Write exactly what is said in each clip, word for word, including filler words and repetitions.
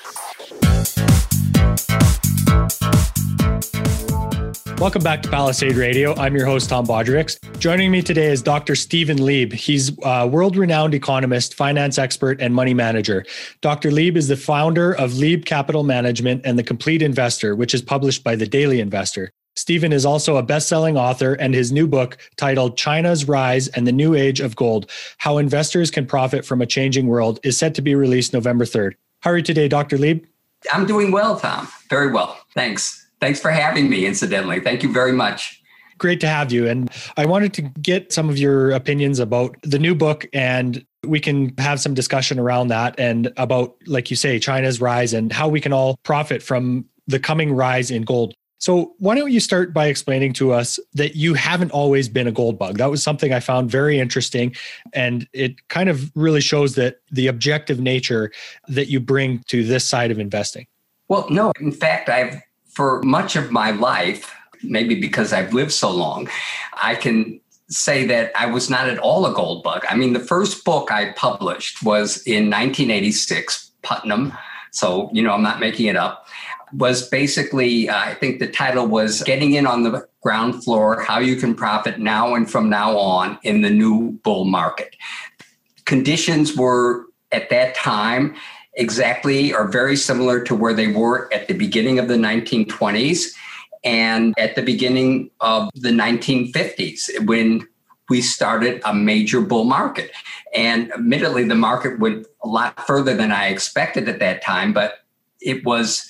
Welcome back to Palisade Radio. I'm your host, Tom Bodrix. Joining me today is Doctor Stephen Lieb. He's a world-renowned economist, finance expert, and money manager. Doctor Lieb is the founder of Lieb Capital Management and The Complete Investor, which is published by The Daily Investor. Stephen is also a best-selling author, and his new book, titled China's Rise and the New Age of Gold, How Investors Can Profit from a Changing World, is set to be released November third. How are you today, Doctor Lieb? I'm doing well, Tom. Very well. Thanks. Thanks for having me, incidentally. Thank you very much. Great to have you. And I wanted to get some of your opinions about the new book, and we can have some discussion around that and about, like you say, China's rise and how we can all profit from the coming rise in gold. So why don't you start by explaining to us that you haven't always been a gold bug? That was something I found very interesting. And it kind of really shows that the objective nature that you bring to this side of investing. Well, no, in fact, I've For much of my life, maybe because I've lived so long, I can say that I was not at all a gold bug. I mean, the first book I published was in nineteen eighty-six, Putnam. So, you know, I'm not making it up. Was basically, uh, I think the title was Getting In on the Ground Floor, How You Can Profit Now and From Now On in the New Bull Market. Conditions were at that time exactly or very similar to where they were at the beginning of the nineteen twenties and at the beginning of the nineteen fifties when we started a major bull market. And admittedly, the market went a lot further than I expected at that time, but it was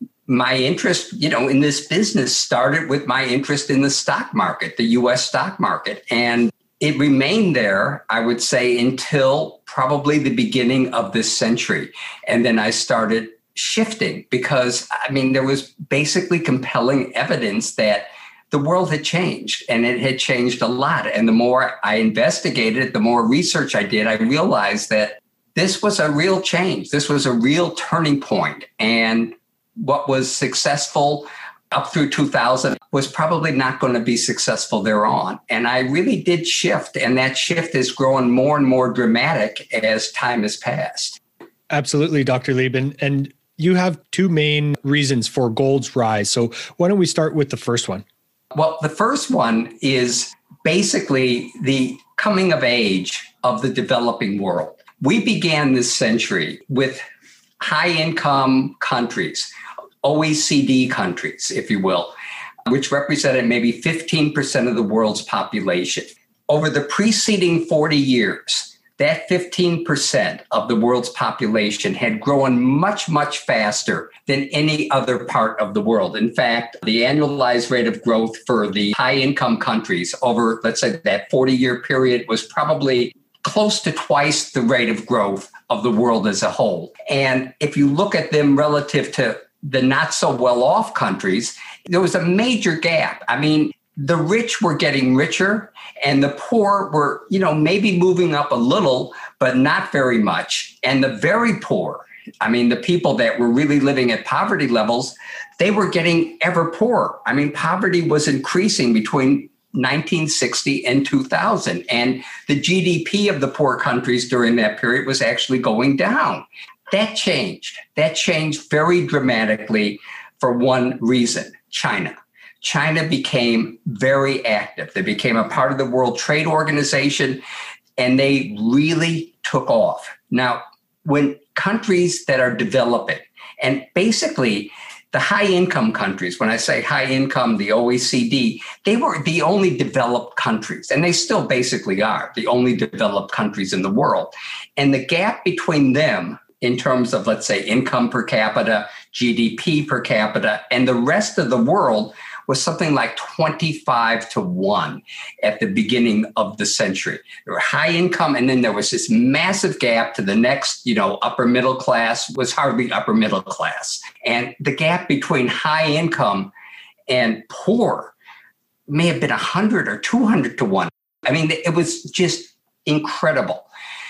my interest, you know, in this business started with my interest in the stock market, the U S stock market. And it remained there, I would say, until probably the beginning of this century. And then I started shifting because, I mean, there was basically compelling evidence that the world had changed, and it had changed a lot. And the more I investigated, the more research I did, I realized that this was a real change. This was a real turning point. And what was successful up through two thousand was probably not going to be successful thereon. And I really did shift. And that shift is growing more and more dramatic as time has passed. Absolutely, Doctor Lieb. And, and you have two main reasons for gold's rise. So why don't we start with the first one? Well, the first one is basically the coming of age of the developing world. We began this century with high income countries, O E C D countries, if you will, which represented maybe fifteen percent of the world's population. Over the preceding forty years, that fifteen percent of the world's population had grown much, much faster than any other part of the world. In fact, the annualized rate of growth for the high-income countries over, let's say, that forty-year period was probably close to twice the rate of growth of the world as a whole. And if you look at them relative to the not so well-off countries, there was a major gap. I mean, the rich were getting richer and the poor were, you know, maybe moving up a little, but not very much. And the very poor, I mean, the people that were really living at poverty levels, they were getting ever poorer. I mean, poverty was increasing between nineteen sixty and two thousand. And the G D P of the poor countries during that period was actually going down. That changed. That changed very dramatically for one reason: China. China became very active. They became a part of the World Trade Organization, and they really took off. Now, when countries that are developing, and basically the high-income countries, when I say high-income, the O E C D, they were the only developed countries, and they still basically are the only developed countries in the world. And the gap between them in terms of, let's say, income per capita, G D P per capita, and the rest of the world was something like twenty-five to one at the beginning of the century. There were high income, and then there was this massive gap to the next, you know, upper middle class was hardly upper middle class. And the gap between high income and poor may have been one hundred or two hundred to one. I mean, it was just incredible.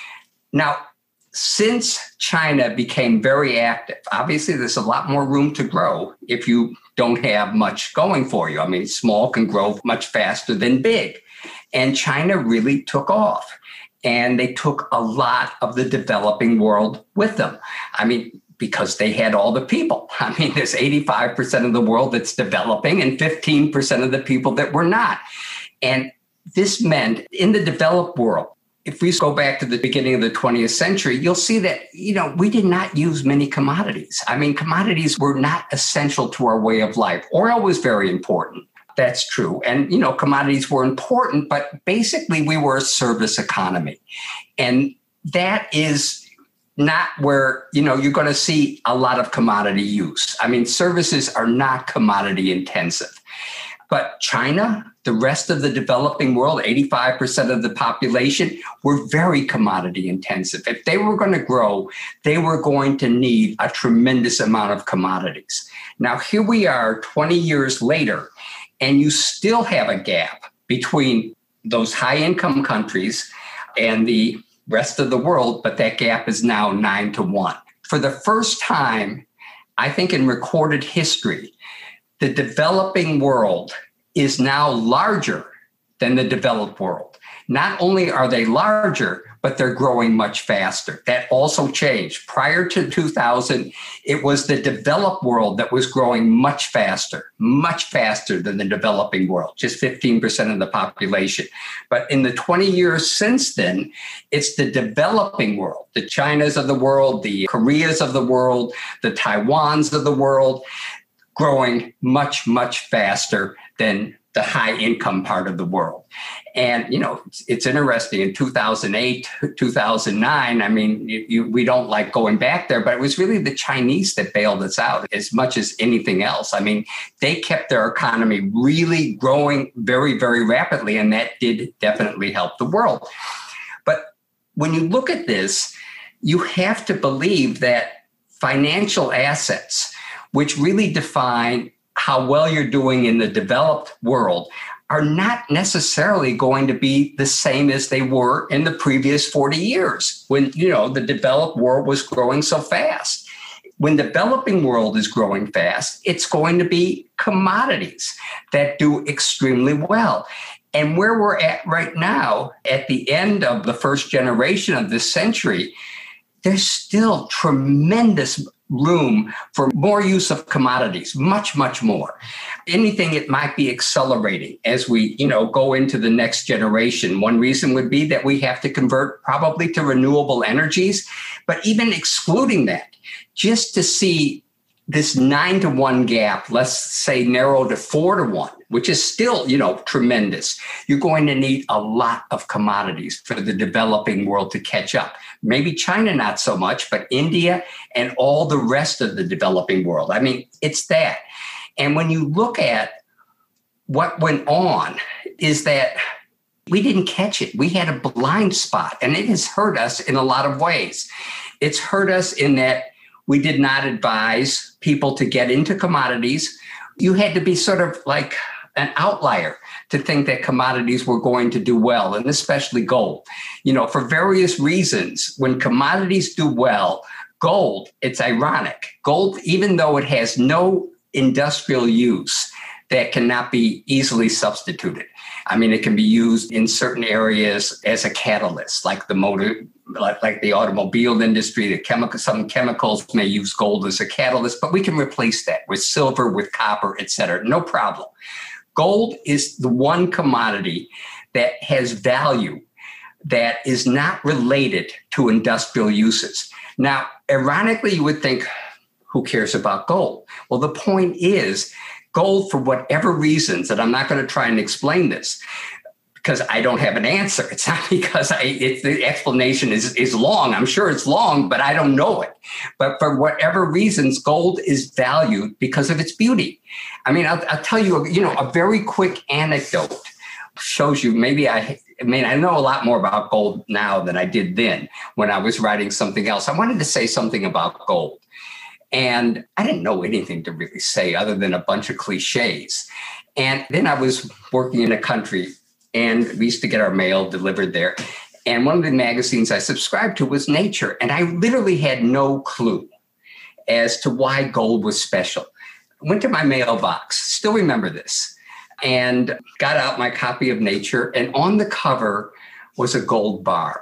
Now, since China became very active, obviously there's a lot more room to grow if you don't have much going for you. I mean, small can grow much faster than big. And China really took off. And they took a lot of the developing world with them. I mean, because they had all the people. I mean, there's eighty-five percent of the world that's developing and fifteen percent of the people that were not. And this meant in the developed world, if we go back to the beginning of the twentieth century, you'll see that, you know, we did not use many commodities. I mean, commodities were not essential to our way of life. Oil was very important. That's true. And, you know, commodities were important, but basically we were a service economy. And that is not where, you know, you're going to see a lot of commodity use. I mean, services are not commodity intensive. But China, the rest of the developing world, eighty-five percent of the population, were very commodity intensive. If they were going to grow, they were going to need a tremendous amount of commodities. Now, here we are twenty years later, and you still have a gap between those high-income countries and the rest of the world, but that gap is now nine to one. For the first time, I think in recorded history, the developing world is now larger than the developed world. Not only are they larger, but they're growing much faster. That also changed. Prior to two thousand, it was the developed world that was growing much faster, much faster than the developing world, just fifteen percent of the population. But in the twenty years since then, it's the developing world, the Chinas of the world, the Koreas of the world, the Taiwans of the world, growing much, much faster than the high income part of the world. And, you know, it's, it's interesting in two thousand eight, two thousand nine, I mean, you, you, we don't like going back there, but it was really the Chinese that bailed us out as much as anything else. I mean, they kept their economy really growing very, very rapidly, and that did definitely help the world. But when you look at this, you have to believe that financial assets, which really define how well you're doing in the developed world, are not necessarily going to be the same as they were in the previous forty years when, you know, the developed world was growing so fast. When the developing world is growing fast, it's going to be commodities that do extremely well. And where we're at right now, at the end of the first generation of this century, there's still tremendous room for more use of commodities, much, much more. Anything, it might be accelerating as we, you know, go into the next generation. One reason would be that we have to convert probably to renewable energies, but even excluding that, just to see this nine to one gap, let's say narrow to four to one, which is still, you know, tremendous. You're going to need a lot of commodities for the developing world to catch up. Maybe China, not so much, but India and all the rest of the developing world. I mean, it's that. And when you look at what went on, is that we didn't catch it. We had a blind spot, and it has hurt us in a lot of ways. It's hurt us in that we did not advise people to get into commodities. You had to be sort of like an outlier to think that commodities were going to do well, and especially gold. You know, for various reasons, when commodities do well, gold, it's ironic. Gold, even though it has no industrial use that cannot be easily substituted. I mean, it can be used in certain areas as a catalyst, like the motor, like, like the automobile industry, the chemical, some chemicals may use gold as a catalyst, but we can replace that with silver, with copper, et cetera. No problem. Gold is the one commodity that has value that is not related to industrial uses. Now, ironically, you would think, who cares about gold? Well, the point is, gold, for whatever reasons, and I'm not going to try and explain this because I don't have an answer. It's not because I, it's, the explanation is, is long. I'm sure it's long, but I don't know it. But for whatever reasons, gold is valued because of its beauty. I mean, I'll, I'll tell you, you know, a very quick anecdote shows you, maybe I, I mean, I know a lot more about gold now than I did then when I was writing something else. I wanted to say something about gold. And I didn't know anything to really say other than a bunch of cliches. And then I was working in a country, and we used to get our mail delivered there. And one of the magazines I subscribed to was Nature. And I literally had no clue as to why gold was special. I went to my mailbox, still remember this, and got out my copy of Nature. And on the cover was a gold bar.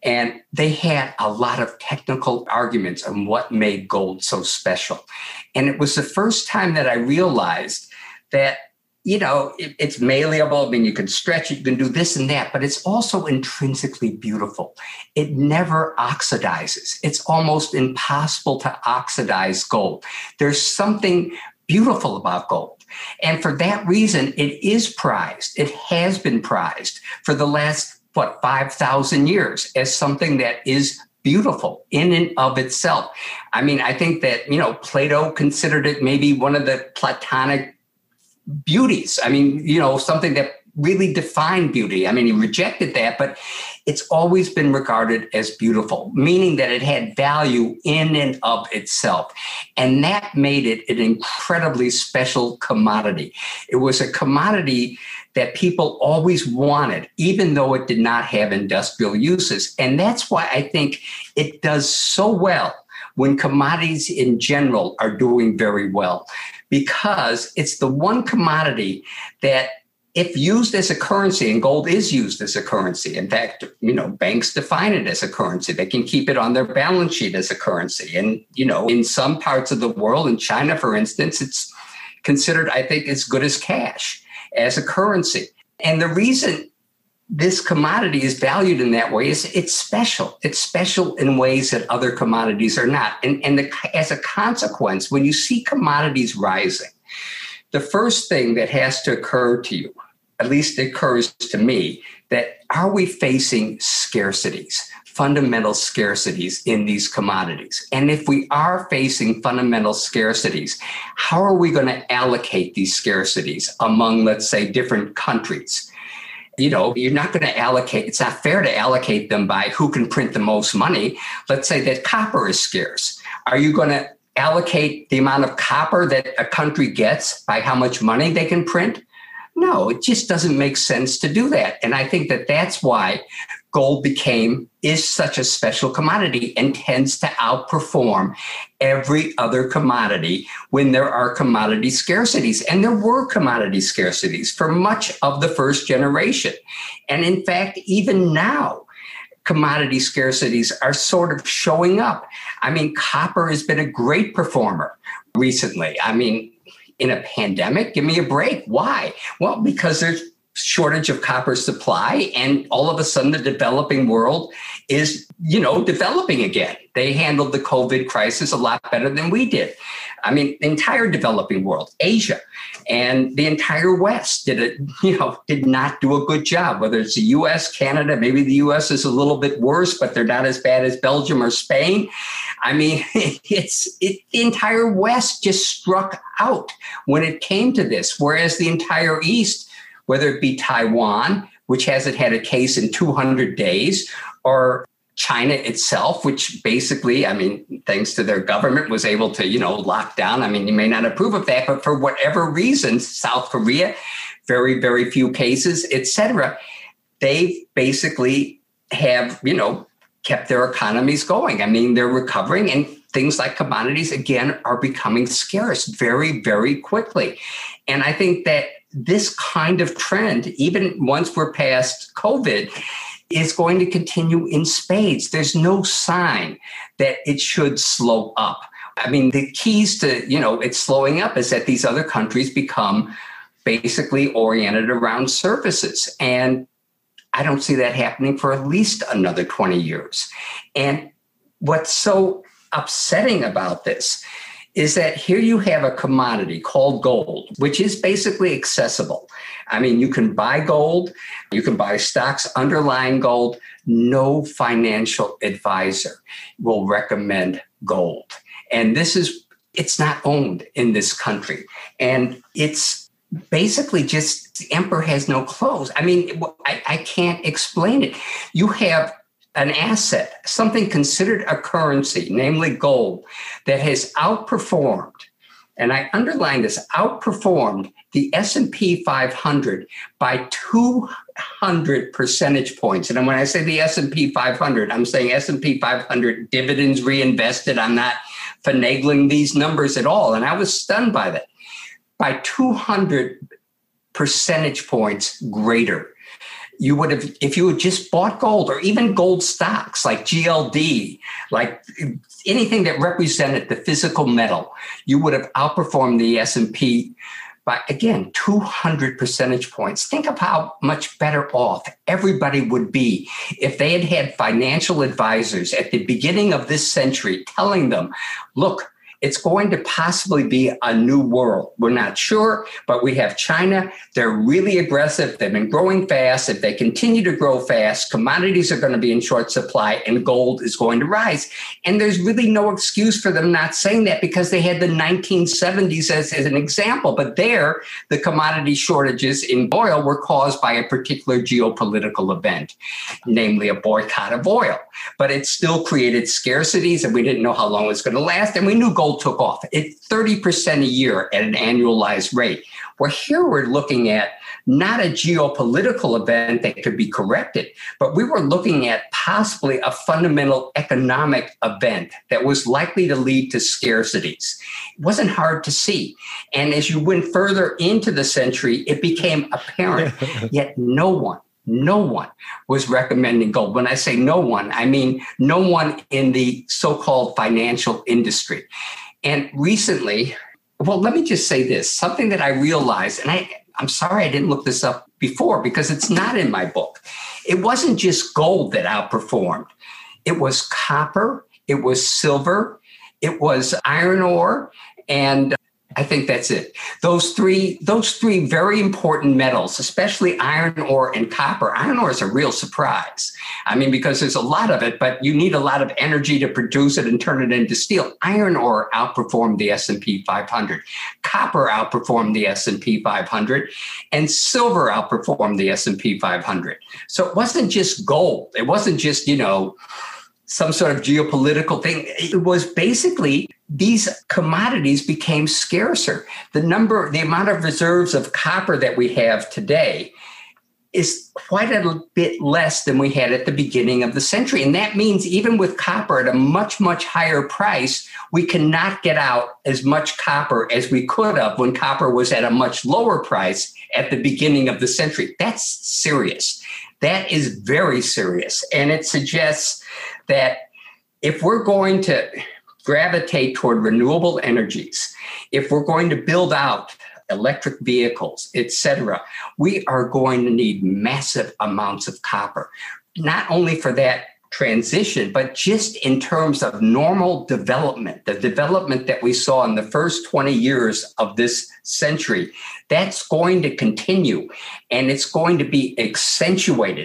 And they had a lot of technical arguments on what made gold so special. And it was the first time that I realized that, you know, it, it's malleable. I mean, you can stretch it, you can do this and that, but it's also intrinsically beautiful. It never oxidizes. It's almost impossible to oxidize gold. There's something beautiful about gold. And for that reason, it is prized. It has been prized for the last, what, five thousand years as something that is beautiful in and of itself. I mean, I think that, you know, Plato considered it maybe one of the Platonic beauties. I mean, you know, something that really defined beauty. I mean, he rejected that, but it's always been regarded as beautiful, meaning that it had value in and of itself. And that made it an incredibly special commodity. It was a commodity that people always wanted, even though it did not have industrial uses. And that's why I think it does so well when commodities in general are doing very well, because it's the one commodity that, if used as a currency, and gold is used as a currency. In fact, you know, banks define it as a currency. They can keep it on their balance sheet as a currency. And, you know, in some parts of the world, in China, for instance, it's considered, I think, as good as cash as a currency. And the reason this commodity is valued in that way is it's special. It's special in ways that other commodities are not. And, and the, as a consequence, when you see commodities rising, the first thing that has to occur to you, at least it occurs to me, that are we facing scarcities, fundamental scarcities in these commodities? And if we are facing fundamental scarcities, how are we going to allocate these scarcities among, let's say, different countries? You know, you're not going to allocate, it's not fair to allocate them by who can print the most money. Let's say that copper is scarce. Are you going to allocate the amount of copper that a country gets by how much money they can print? No, it just doesn't make sense to do that. And I think that that's why gold became, is such a special commodity and tends to outperform every other commodity when there are commodity scarcities. And there were commodity scarcities for much of the first generation. And in fact, even now, commodity scarcities are sort of showing up. I mean, copper has been a great performer recently. I mean, in a pandemic, give me a break. Why? Well, because there's shortage of copper supply, and all of a sudden the developing world is, you know, developing again. They handled the COVID crisis a lot better than we did. I mean, the entire developing world, Asia, and the entire West did it, you know, did not do a good job, whether it's the U S, Canada, maybe the U S is a little bit worse, but they're not as bad as Belgium or Spain. I mean, it's it, the entire West just struck out when it came to this, whereas the entire East, whether it be Taiwan, which hasn't had a case in two hundred days, or China itself, which basically, I mean, thanks to their government, was able to, you know, lock down. I mean, you may not approve of that, but for whatever reasons, South Korea, very, very few cases, et cetera, they basically have, you know, kept their economies going. I mean, they're recovering, and things like commodities, again, are becoming scarce very, very quickly. And I think that this kind of trend, even once we're past COVID, is going to continue in spades. There's no sign that it should slow up. I mean, the keys to, you know, it's slowing up is that these other countries become basically oriented around services. And I don't see that happening for at least another twenty years. And what's so upsetting about this is that here you have a commodity called gold, which is basically accessible. I mean, you can buy gold, you can buy stocks underlying gold. No financial advisor will recommend gold. And this is, it's not owned in this country. And it's basically just, the emperor has no clothes. I mean, I, I can't explain it. You have an asset, something considered a currency, namely gold, that has outperformed, and I underline this, outperformed the S and P five hundred by two hundred percentage points. And when I say the S and P five hundred, I'm saying S and P five hundred dividends reinvested. I'm not finagling these numbers at all. And I was stunned by that. By two hundred percentage points greater. you would have, if you had just bought gold or even gold stocks like G L D, like anything that represented the physical metal, you would have outperformed the S and P by, again, two hundred percentage points. Think of how much better off everybody would be if they had had financial advisors at the beginning of this century telling them, look, it's going to possibly be a new world. We're not sure, but we have China. They're really aggressive. They've been growing fast. If they continue to grow fast, commodities are going to be in short supply and gold is going to rise. And there's really no excuse for them not saying that because they had the nineteen seventies as, as an example. But there, the commodity shortages in oil were caused by a particular geopolitical event, namely a boycott of oil. But it still created scarcities and we didn't know how long it was going to last. And we knew gold took off at thirty percent a year at an annualized rate. Where here we're looking at not a geopolitical event that could be corrected, but we were looking at possibly a fundamental economic event that was likely to lead to scarcities. It wasn't hard to see. And as you went further into the century, it became apparent, yet no one No one was recommending gold. When I say no one, I mean no one in the so-called financial industry. And recently, well, let me just say this, something that I realized, and I, I'm sorry I didn't look this up before because it's not in my book. It wasn't just gold that outperformed. It was copper, it was silver, it was iron ore, and I think that's it. Those three, those three very important metals, especially iron ore and copper. Iron ore is a real surprise. I mean, because there's a lot of it, but you need a lot of energy to produce it and turn it into steel. Iron ore outperformed the S and P five hundred. Copper outperformed the S and P five hundred. And silver outperformed the S and P five hundred. So it wasn't just gold. It wasn't just, you know, some sort of geopolitical thing. It was basically these commodities became scarcer. The number, the amount of reserves of copper that we have today is quite a bit less than we had at the beginning of the century. And that means even with copper at a much, much higher price, we cannot get out as much copper as we could have when copper was at a much lower price at the beginning of the century. That's serious. That is very serious. And it suggests that if we're going to gravitate toward renewable energies, if we're going to build out electric vehicles, et cetera, we are going to need massive amounts of copper, not only for that transition, but just in terms of normal development, the development that we saw in the first twenty years of this century, that's going to continue. And it's going to be accentuated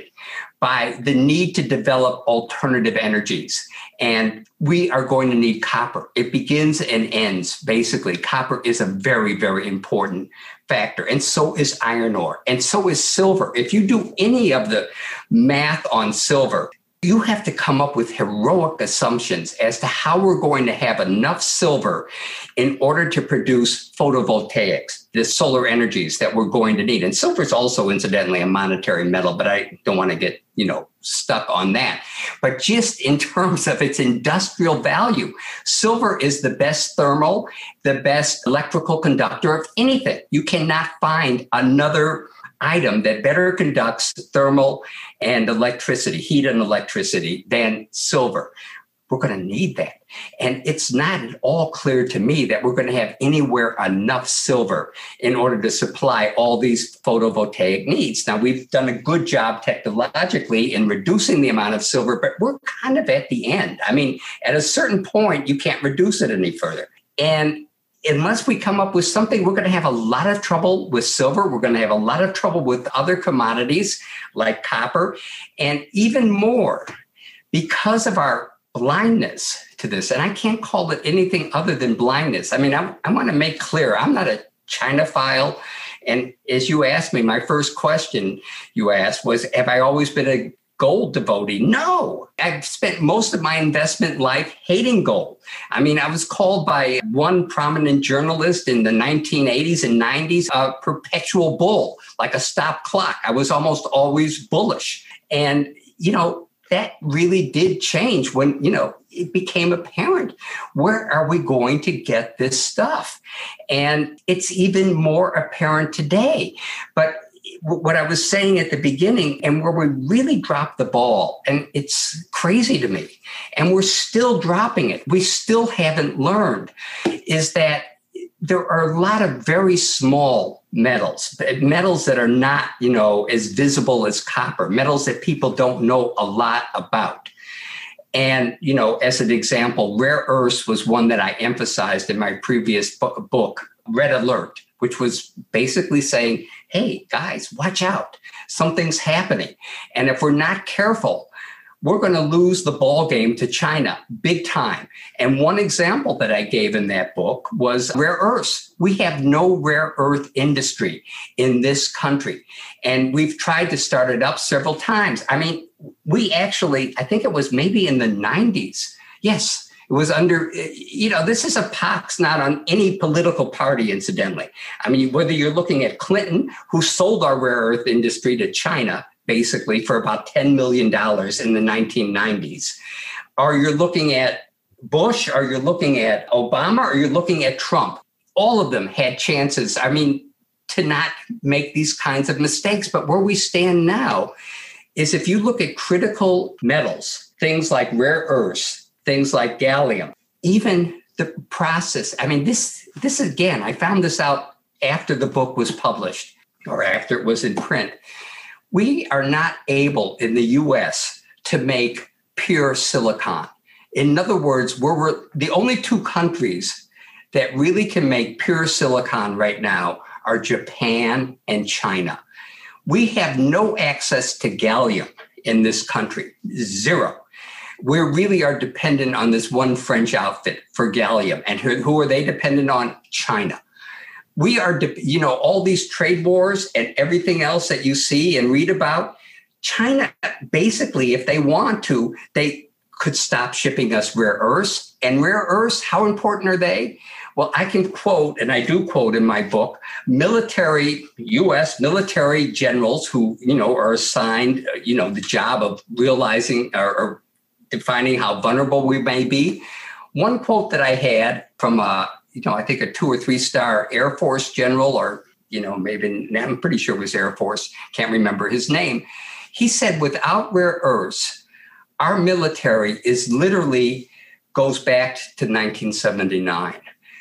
by the need to develop alternative energies. And we are going to need copper. It begins and ends. Basically, copper is a very, very important factor. And so is iron ore. And so is silver. If you do any of the math on silver, you have to come up with heroic assumptions as to how we're going to have enough silver in order to produce photovoltaics, the solar energies that we're going to need. And silver is also, incidentally, a monetary metal, but I don't want to get, you know, stuck on that. But just in terms of its industrial value, silver is the best thermal, the best electrical conductor of anything. You cannot find another item that better conducts thermal and electricity, heat and electricity, than silver. We're going to need that. And it's not at all clear to me that we're going to have anywhere enough silver in order to supply all these photovoltaic needs. Now, we've done a good job technologically in reducing the amount of silver, but we're kind of at the end. I mean, at a certain point, you can't reduce it any further. And unless we come up with something, we're going to have a lot of trouble with silver. We're going to have a lot of trouble with other commodities like copper, and even more because of our blindness to this. And I can't call it anything other than blindness. I mean, I, I want to make clear, I'm not a China-phile. And as you asked me, my first question you asked was, have I always been a gold devotee? No, I've spent most of my investment life hating gold. I mean, I was called by one prominent journalist in the nineteen eighties and nineties a perpetual bull, like a stop clock. I was almost always bullish. And, you know, that really did change when, you know, it became apparent, where are we going to get this stuff? And it's even more apparent today. But what I was saying at the beginning, and where we really dropped the ball, and it's crazy to me, and we're still dropping it, we still haven't learned, is that there are a lot of very small metals, metals that are not, you know, as visible as copper, metals that people don't know a lot about. And, you know, as an example, rare earths was one that I emphasized in my previous book, Red Alert, which was basically saying, hey, guys, watch out. Something's happening. And if we're not careful, we're going to lose the ball game to China big time. And one example that I gave in that book was rare earths. We have no rare earth industry in this country. And we've tried to start it up several times. I mean, we actually, I think it was maybe in the nineties. Yes, it was under, you know, this is a pox not on any political party, incidentally. I mean, whether you're looking at Clinton, who sold our rare earth industry to China, basically for about ten million dollars in the nineteen nineties. Or you're looking at Bush, or you're looking at Obama, or you're looking at Trump. All of them had chances, I mean, to not make these kinds of mistakes. But where we stand now is if you look at critical metals, things like rare earths, things like gallium, even the process. I mean, this, this again, I found this out after the book was published or after it was in print. We are not able in the U S to make pure silicon. In other words, we're, we're the only two countries that really can make pure silicon right now are Japan and China. We have no access to gallium in this country, zero. We really are dependent on this one French outfit for gallium. And who, who are they dependent on? China. We are, you know, all these trade wars and everything else that you see and read about, China, basically, if they want to, they could stop shipping us rare earths. And rare earths, how important are they? Well, I can quote, and I do quote in my book, military, U S military generals who, you know, are assigned, you know, the job of realizing or, or defining how vulnerable we may be. One quote that I had from a, you know, I think a two or three star Air Force general, or, you know, maybe, I'm pretty sure it was Air Force, can't remember his name. He said, without rare earths, our military is literally goes back to nineteen seventy-nine.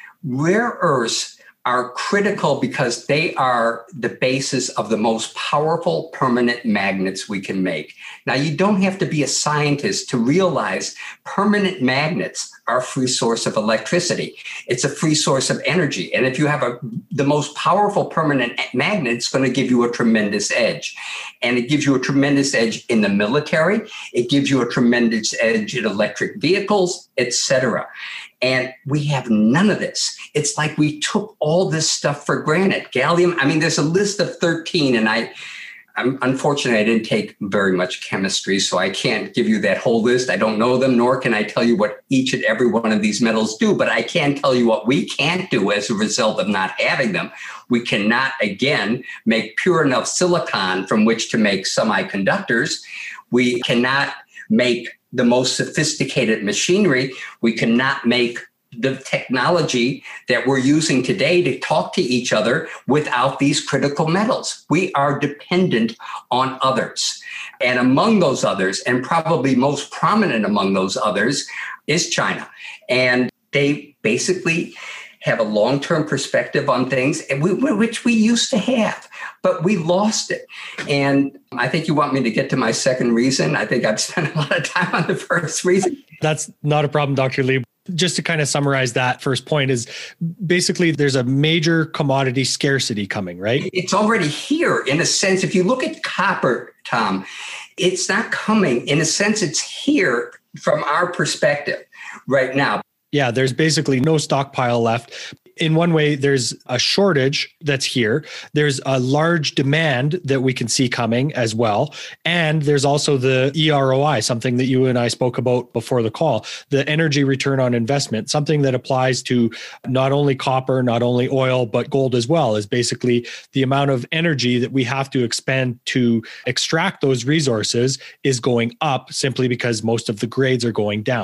Rare earths are critical because they are the basis of the most powerful permanent magnets we can make. Now, you don't have to be a scientist to realize permanent magnets are a free source of electricity. It's a free source of energy. And if you have a, the most powerful permanent magnet, it's going to give you a tremendous edge. And it gives you a tremendous edge in the military. It gives you a tremendous edge in electric vehicles, et cetera. And we have none of this. It's like we took all this stuff for granted. Gallium, I mean, there's a list of thirteen, and I, I'm unfortunately, I didn't take very much chemistry, so I can't give you that whole list. I don't know them, nor can I tell you what each and every one of these metals do, but I can tell you what we can't do as a result of not having them. We cannot, again, make pure enough silicon from which to make semiconductors. We cannot make the most sophisticated machinery. We cannot make the technology that we're using today to talk to each other without these critical metals. We are dependent on others. And among those others, and probably most prominent among those others, is China. And they basically have a long-term perspective on things, and we, which we used to have, but we lost it. And I think you want me to get to my second reason. I think I've spent a lot of time on the first reason. That's not a problem, Doctor Lieb. Just to kind of summarize that first point is basically there's a major commodity scarcity coming, right? It's already here in a sense. If you look at copper, Tom, it's not coming. In a sense, it's here from our perspective right now. Yeah, there's basically no stockpile left. In one way, there's a shortage that's here. There's a large demand that we can see coming as well. And there's also the E R O I, something that you and I spoke about before the call, the energy return on investment, something that applies to not only copper, not only oil, but gold as well, is basically the amount of energy that we have to expend to extract those resources is going up simply because most of the grades are going down.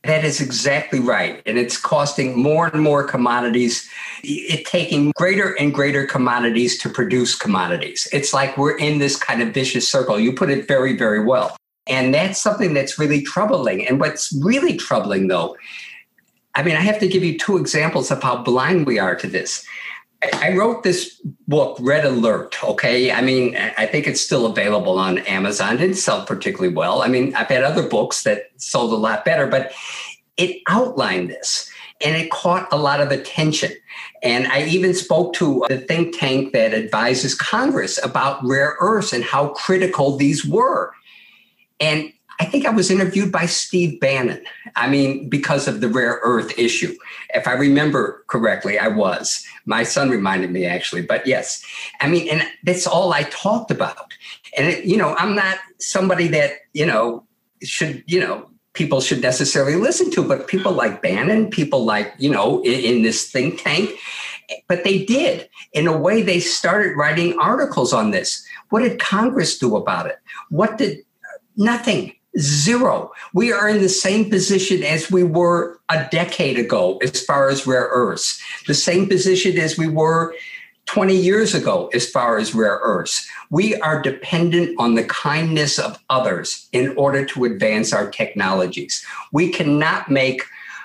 That is exactly right. And it's costing more and more commodities. It's taking greater and greater commodities to produce commodities. It's like we're in this kind of vicious circle. You put it very, very well. And that's something that's really troubling. And what's really troubling, though, I mean, I have to give you two examples of how blind we are to this. I wrote this book, Red Alert, okay? I mean, I think it's still available on Amazon. It didn't sell particularly well. I mean, I've had other books that sold a lot better, but it outlined this and it caught a lot of attention. And I even spoke to the think tank that advises Congress about rare earths and how critical these were. And I think I was interviewed by Steve Bannon. I mean, because of the rare earth issue. If I remember correctly, I was. My son reminded me, actually. But yes, I mean, and that's all I talked about. And, it, you know, I'm not somebody that, you know, should, you know, people should necessarily listen to, but people like Bannon, people like, you know, in, in this think tank, but they did. In a way, they started writing articles on this. What did Congress do about it? What did, nothing. Zero. We are in the same position as we were a decade ago as far as rare earths, the same position as we were twenty years ago as far as rare earths. We are dependent on the kindness of others in order to advance our technologies. We cannot make,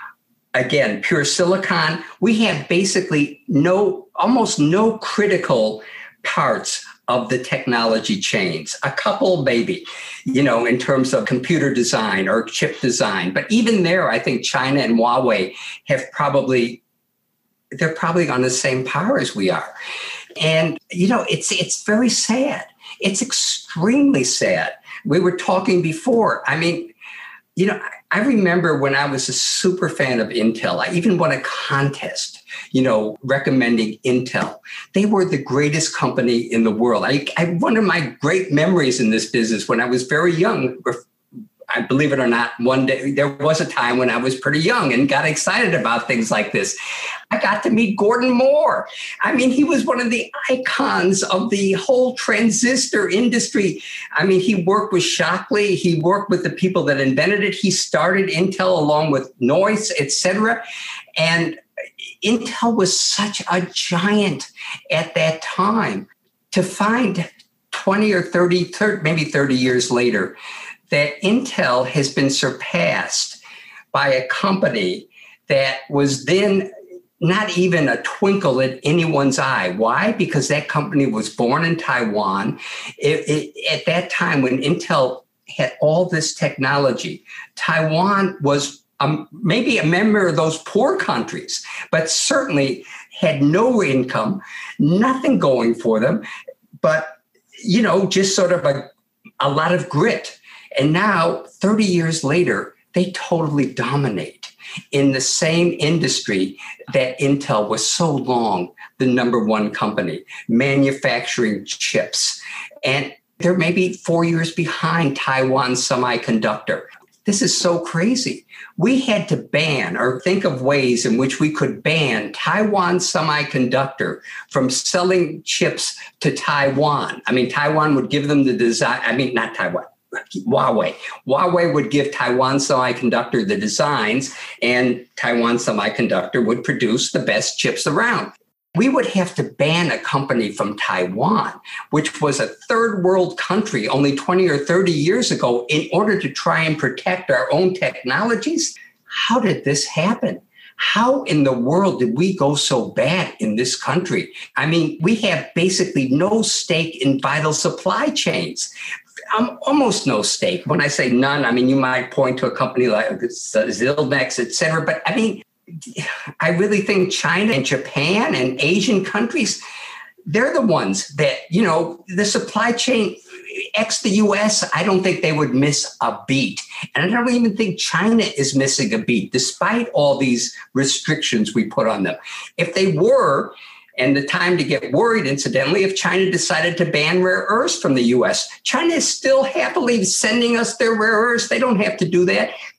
again, pure silicon. We have basically no, almost no critical parts of the technology chains, a couple maybe, you know, in terms of computer design or chip design. But even there, I think China and Huawei have probably, they're probably on the same par as we are. And, you know, it's it's very sad. It's extremely sad. We were talking before. I mean, you know, I remember when I was a super fan of Intel, I even won a contest, you know, recommending Intel. They were the greatest company in the world. I, I one of my great memories in this business when I was very young, I believe it or not, one day, there was a time when I was pretty young and got excited about things like this. I got to meet Gordon Moore. I mean, he was one of the icons of the whole transistor industry. I mean, he worked with Shockley. He worked with the people that invented it. He started Intel along with Noyce, et cetera. And Intel was such a giant at that time. To find twenty or thirty, thirty maybe thirty years later, that Intel has been surpassed by a company that was then not even a twinkle in anyone's eye. Why? Because that company was born in Taiwan. It, it, at that time, when Intel had all this technology, Taiwan was um, maybe a member of those poor countries, but certainly had no income, nothing going for them, but, you know, just sort of a, a lot of grit. And now, thirty years later, they totally dominate in the same industry that Intel was so long the number one company, manufacturing chips. And they're maybe four years behind Taiwan Semiconductor. This is so crazy. We had to ban or think of ways in which we could ban Taiwan Semiconductor from selling chips to Taiwan. I mean, Taiwan would give them the design. I mean, not Taiwan. Huawei. Huawei would give Taiwan Semiconductor the designs, and Taiwan Semiconductor would produce the best chips around. We would have to ban a company from Taiwan, which was a third world country only twenty or thirty years ago, in order to try and protect our own technologies. How did this happen? How in the world did we go so bad in this country? I mean, we have basically no stake in vital supply chains. Um, almost no stake. When I say none, I mean, you might point to a company like Zilnex, et cetera. But I mean, I really think China and Japan and Asian countries, they're the ones that, you know, the supply chain, ex the U S, I don't think they would miss a beat. And I don't even think China is missing a beat, despite all these restrictions we put on them. If they were, and the time to get worried, incidentally, if China decided to ban rare earths from the U S. China is still happily sending us their rare earths. They don't have to do that.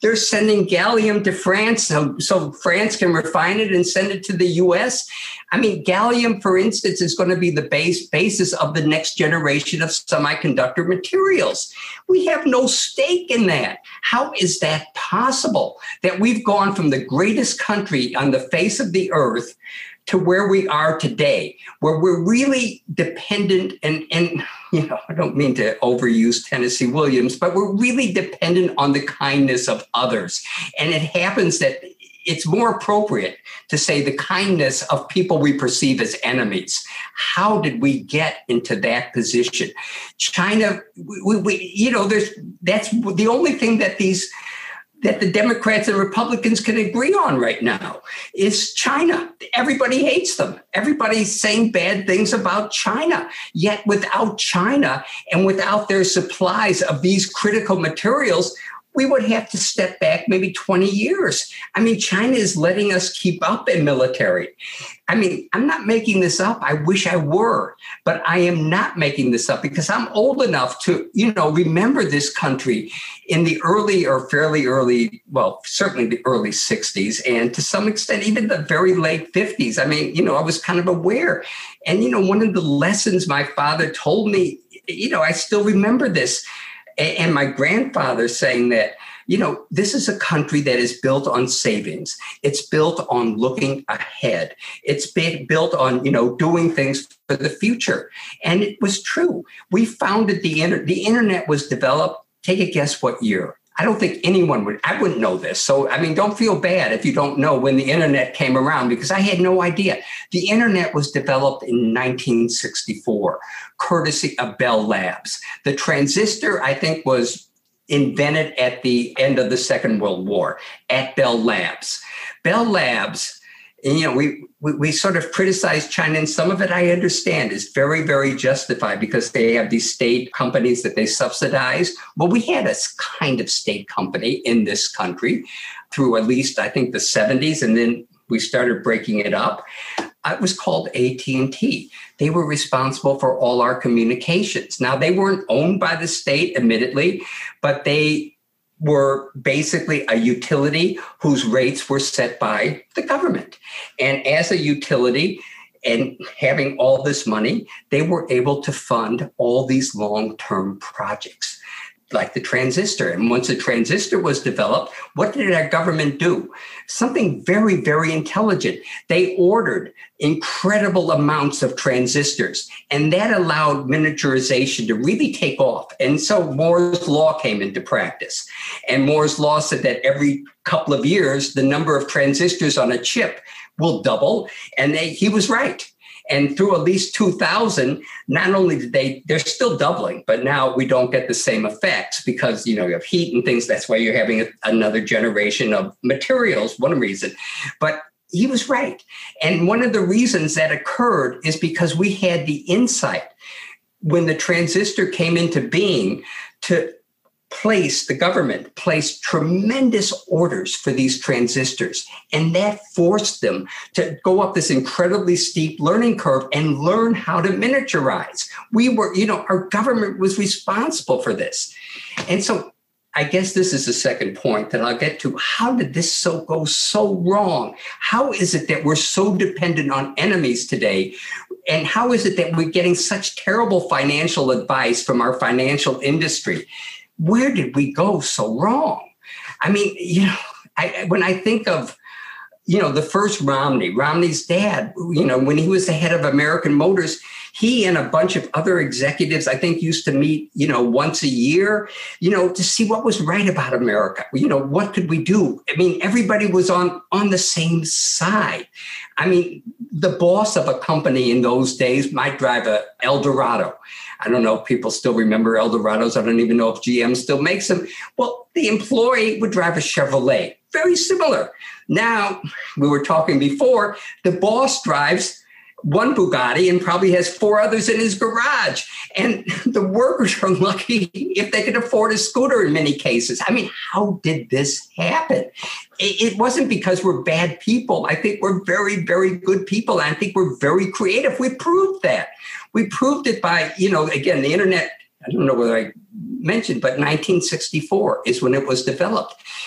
They're sending gallium to France so, so France can refine it and send it to the U S. I mean, gallium, for instance, is going to be the base basis of the next generation of semiconductor materials. We have no stake in that. How is that possible? That we've gone from the greatest country on the face of the earth to where we are today, where we're really dependent, and, and you know, I don't mean to overuse Tennessee Williams, but we're really dependent on the kindness of others. And it happens that it's more appropriate to say the kindness of people we perceive as enemies. How did we get into that position? China, we, we, you know, there's that's the only thing that these that the Democrats and Republicans can agree on right now is China. Everybody hates them. Everybody's saying bad things about China. Yet without China and without their supplies of these critical materials, we would have to step back maybe twenty years. I mean, China is letting us keep up in military. I mean, I'm not making this up. I wish I were, but I am not making this up because I'm old enough to, you know, remember this country in the early or fairly early, well, certainly the early sixties, and to some extent, even the very late fifties. I mean, you know, I was kind of aware. And, you know, one of the lessons my father told me, you know, I still remember this. And my grandfather saying that, you know, this is a country that is built on savings. It's built on looking ahead. It's been built on, you know, doing things for the future. And it was true. We founded the internet. The internet was developed. Take a guess what year? I don't think anyone would, I wouldn't know this. So, I mean, don't feel bad if you don't know when the internet came around, because I had no idea. The internet was developed in nineteen sixty-four, courtesy of Bell Labs. The transistor, I think, was invented at the end of the Second World War at Bell Labs. Bell Labs, and, you know, we, we we sort of criticize China, and some of it I understand is very, very justified because they have these state companies that they subsidize. Well, we had a kind of state company in this country through at least, I think, the seventies, and then we started breaking it up. It was called A T and T. They were responsible for all our communications. Now, they weren't owned by the state, admittedly, but they were basically a utility whose rates were set by the government. And as a utility and having all this money, they were able to fund all these long-term projects like the transistor. And once the transistor was developed, what did our government do? Something very, very intelligent. They ordered incredible amounts of transistors, and that allowed miniaturization to really take off. And so Moore's law came into practice. And Moore's law said that every couple of years, the number of transistors on a chip will double. And they, he was right. And through at least two thousand, not only did they, they're still doubling, but now we don't get the same effects because, you know, you have heat and things. That's why you're having a, another generation of materials, one reason. But he was right. And one of the reasons that occurred is because we had the insight when the transistor came into being to place, the government placed tremendous orders for these transistors. And that forced them to go up this incredibly steep learning curve and learn how to miniaturize. We were, you know, our government was responsible for this. And so I guess this is the second point that I'll get to. How did this so go so wrong? How is it that we're so dependent on enemies today? And how is it that we're getting such terrible financial advice from our financial industry? Where did we go so wrong? I mean, you know, I, when I think of, you know, the first Romney, Romney's dad, you know, when he was the head of American Motors, he and a bunch of other executives, I think, used to meet, you know, once a year, you know, to see what was right about America. You know, what could we do? I mean, everybody was on, on the same side. I mean, the boss of a company in those days might drive a Eldorado. I don't know if people still remember Eldorados. I don't even know if G M still makes them. Well, the employee would drive a Chevrolet. Very similar. Now, we were talking before, the boss drives one Bugatti and probably has four others in his garage. And the workers are lucky if they could afford a scooter in many cases. I mean, how did this happen? It wasn't because we're bad people. I think we're very, very good people. And I think we're very creative. We proved that. We proved it by, you know, again, the internet, I don't know whether I mentioned, but nineteen sixty-four is when it was developed.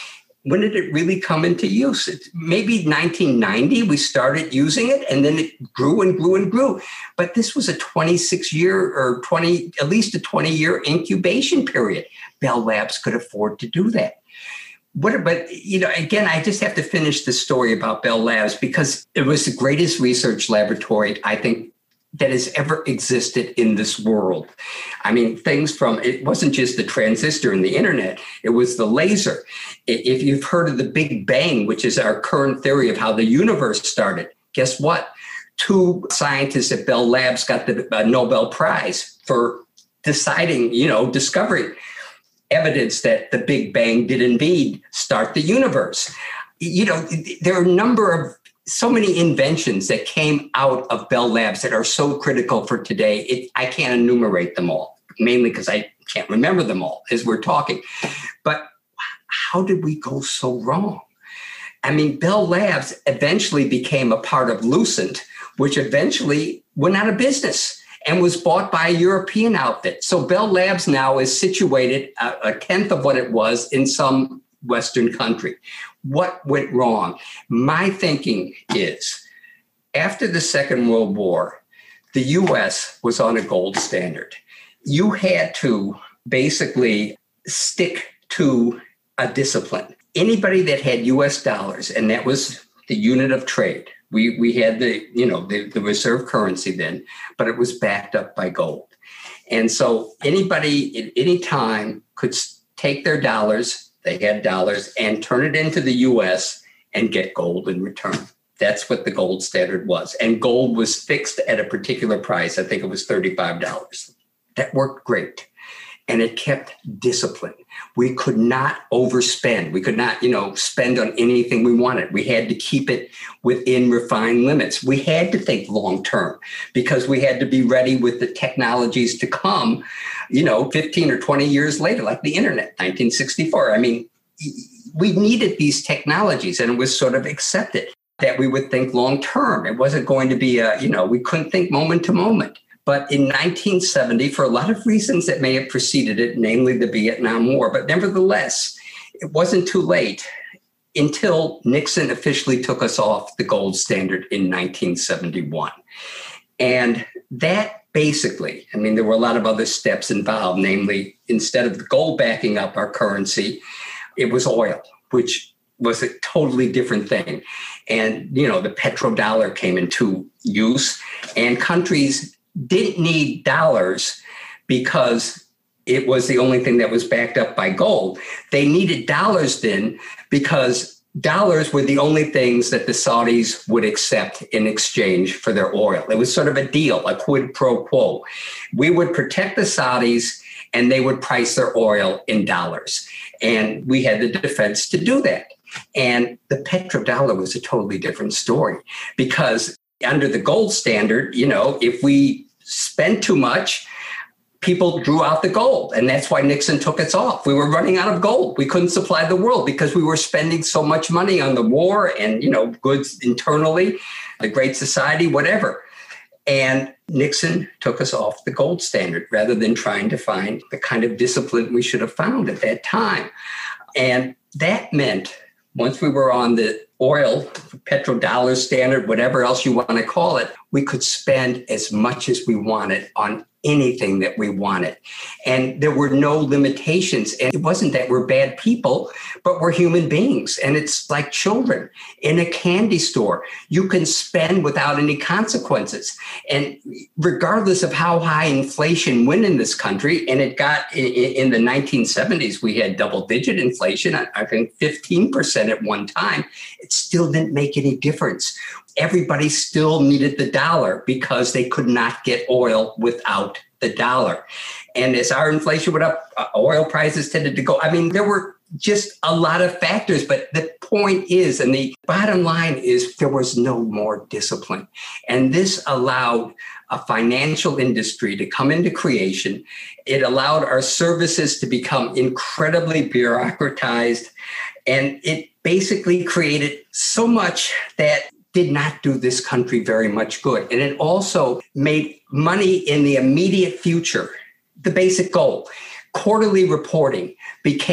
when did it really come into use? It, maybe nineteen ninety, we started using it, and then it grew and grew and grew. But this was a twenty-six year or twenty, at least a twenty year incubation period. Bell Labs could afford to do that. What, but, you know, again, I just have to finish the story about Bell Labs because it was the greatest research laboratory, I think, that has ever existed in this world. I mean, things from, it wasn't just the transistor and the internet, it was the laser. If you've heard of the Big Bang, which is our current theory of how the universe started, guess what? Two scientists at Bell Labs got the uh, Nobel Prize for deciding, you know, discovering evidence that the Big Bang did indeed start the universe. You know, there are a number of so many inventions that came out of Bell Labs that are so critical for today. It, I can't enumerate them all, mainly because I can't remember them all as we're talking. But how did we go so wrong? I mean, Bell Labs eventually became a part of Lucent, which eventually went out of business and was bought by a European outfit. So Bell Labs now is situated a, a tenth of what it was in some Western country. What went wrong? My thinking is, after the Second World War, the U S was on a gold standard. You had to basically stick to a discipline. Anybody that had U S dollars, and that was the unit of trade. We we had the, you know, the, the reserve currency then, but it was backed up by gold. And so anybody at any time could take their dollars, they had dollars, and turn it into the U S and get gold in return. That's what the gold standard was. And gold was fixed at a particular price. I think it was thirty-five dollars. That worked great. And it kept discipline. We could not overspend. We could not, you know, spend on anything we wanted. We had to keep it within refined limits. We had to think long term because we had to be ready with the technologies to come, you know, fifteen or twenty years later, like the internet, nineteen sixty-four. I mean, we needed these technologies, and it was sort of accepted that we would think long term. It wasn't going to be a, you know, we couldn't think moment to moment. But in nineteen seventy, for a lot of reasons that may have preceded it, namely the Vietnam War, but nevertheless, it wasn't too late until Nixon officially took us off the gold standard in nineteen seventy-one. And that basically, I mean, there were a lot of other steps involved, namely, instead of the gold backing up our currency, it was oil, which was a totally different thing. And, you know, the petrodollar came into use, and countries didn't need dollars because it was the only thing that was backed up by gold. They needed dollars then because dollars were the only things that the Saudis would accept in exchange for their oil. It was sort of a deal, a quid pro quo. We would protect the Saudis and they would price their oil in dollars. And we had the defense to do that. And the petrodollar was a totally different story because under the gold standard, you know, if we spent too much, people drew out the gold. And that's why Nixon took us off. We were running out of gold. We couldn't supply the world because we were spending so much money on the war and, you know, goods internally, the Great Society, whatever. And Nixon took us off the gold standard rather than trying to find the kind of discipline we should have found at that time. And that meant once we were on the oil, petrodollar standard, whatever else you want to call it, we could spend as much as we wanted on anything that we wanted. And there were no limitations. And it wasn't that we're bad people, but we're human beings. And it's like children in a candy store. You can spend without any consequences. And regardless of how high inflation went in this country, and it got in, in the nineteen seventies, we had double digit inflation, I think fifteen percent at one time. It still didn't make any difference. Everybody still needed the dollar because they could not get oil without the dollar. And as our inflation went up, oil prices tended to go. I mean, there were just a lot of factors. But the point is, and the bottom line is, there was no more discipline. And this allowed a financial industry to come into creation. It allowed our services to become incredibly bureaucratized. And it basically created so much that did not do this country very much good. And it also made money in the immediate future the basic goal. Quarterly reporting became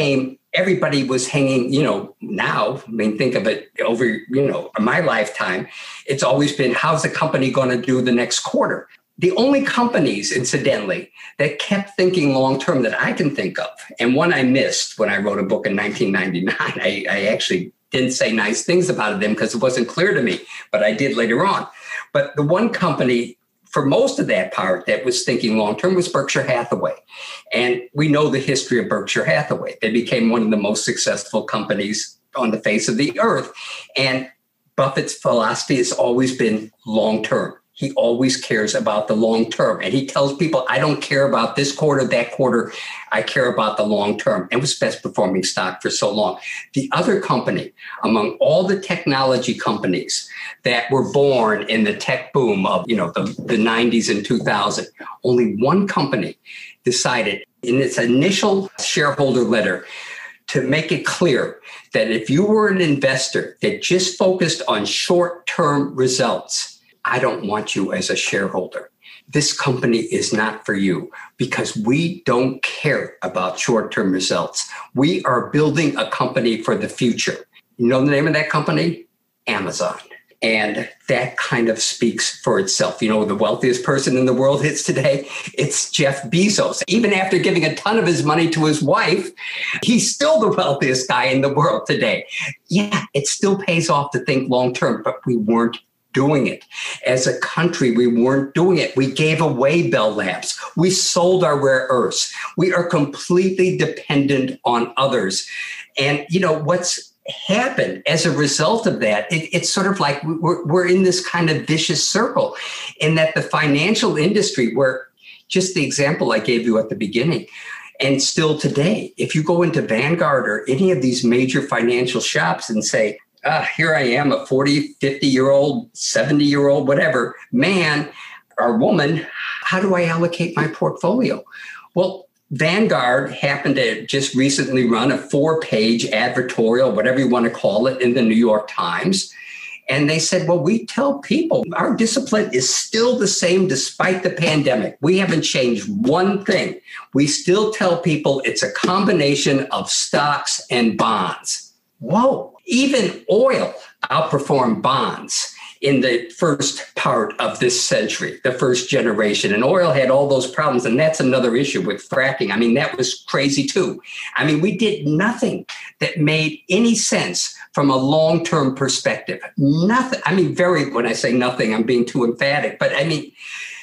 everybody was hanging, you know, now, I mean, think of it over, you know, my lifetime. It's always been, how's the company going to do the next quarter? The only companies, incidentally, that kept thinking long-term that I can think of, and one I missed when I wrote a book in nineteen ninety-nine, I, I actually didn't say nice things about them because it wasn't clear to me, but I did later on. But the one company for most of that part that was thinking long-term was Berkshire Hathaway. And we know the history of Berkshire Hathaway. They became one of the most successful companies on the face of the earth. And Buffett's philosophy has always been long-term. He always cares about the long term. And he tells people, I don't care about this quarter, that quarter. I care about the long term. And was best performing stock for so long. The other company among all the technology companies that were born in the tech boom of, you know, the, the nineties and two thousand, only one company decided in its initial shareholder letter to make it clear that if you were an investor that just focused on short-term results, I don't want you as a shareholder. This company is not for you because we don't care about short-term results. We are building a company for the future. You know the name of that company? Amazon. And that kind of speaks for itself. You know, the wealthiest person in the world is today, it's Jeff Bezos. Even after giving a ton of his money to his wife, he's still the wealthiest guy in the world today. Yeah, it still pays off to think long-term, but we weren't doing it. As a country, we weren't doing it. We gave away Bell Labs. We sold our rare earths. We are completely dependent on others. And, you know, what's happened as a result of that, it, it's sort of like we're, we're in this kind of vicious circle in that the financial industry, where just the example I gave you at the beginning, and still today, if you go into Vanguard or any of these major financial shops and say, Uh, here I am, a forty, fifty-year-old, seventy-year-old, whatever, man or woman, how do I allocate my portfolio? Well, Vanguard happened to just recently run a four-page advertorial, whatever you want to call it, in the New York Times. And they said, well, we tell people our discipline is still the same despite the pandemic. We haven't changed one thing. We still tell people it's a combination of stocks and bonds. Whoa. Even oil outperformed bonds in the first part of this century, the first generation. And oil had all those problems. And that's another issue with fracking. I mean, that was crazy too. I mean, we did nothing that made any sense from a long-term perspective. Nothing. I mean, very, when I say nothing, I'm being too emphatic. But I mean,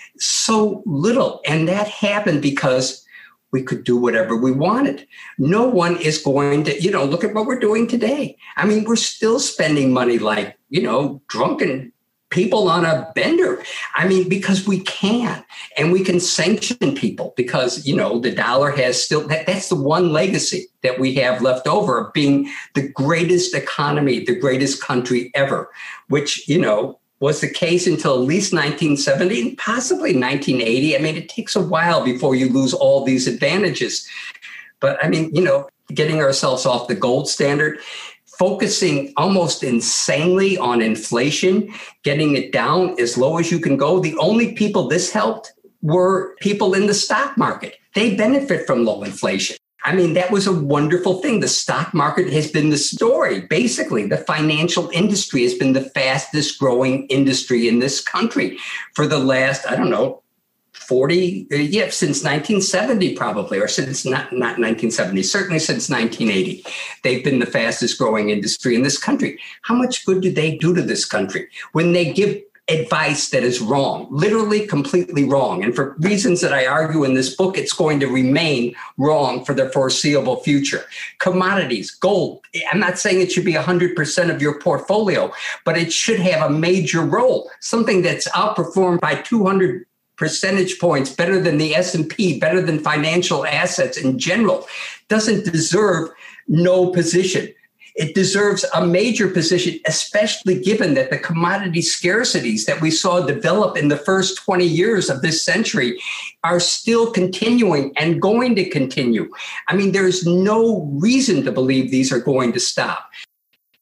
so little. And that happened because we could do whatever we wanted. No one is going to, you know, look at what we're doing today. I mean, we're still spending money like, you know, drunken people on a bender. I mean, because we can, and we can sanction people because, you know, the dollar has still, that, that's the one legacy that we have left over of being the greatest economy, the greatest country ever, which, you know, was the case until at least nineteen seventy, possibly nineteen eighty. I mean, it takes a while before you lose all these advantages. But I mean, you know, getting ourselves off the gold standard, focusing almost insanely on inflation, getting it down as low as you can go. The only people this helped were people in the stock market. They benefit from low inflation. I mean, that was a wonderful thing. The stock market has been the story. Basically, the financial industry has been the fastest growing industry in this country for the last, I don't know, forty, yeah, since nineteen seventy probably, or since not, not nineteen seventy, certainly since nineteen eighty. They've been the fastest growing industry in this country. How much good do they do to this country when they give advice that is wrong, literally completely wrong? And for reasons that I argue in this book, it's going to remain wrong for the foreseeable future. Commodities, gold, I'm not saying it should be one hundred percent of your portfolio, but it should have a major role, something that's outperformed by two hundred percentage points, better than the S and P, better than financial assets in general, doesn't deserve no position. It deserves a major position, especially given that the commodity scarcities that we saw develop in the first twenty years of this century are still continuing and going to continue. I mean, there's no reason to believe these are going to stop.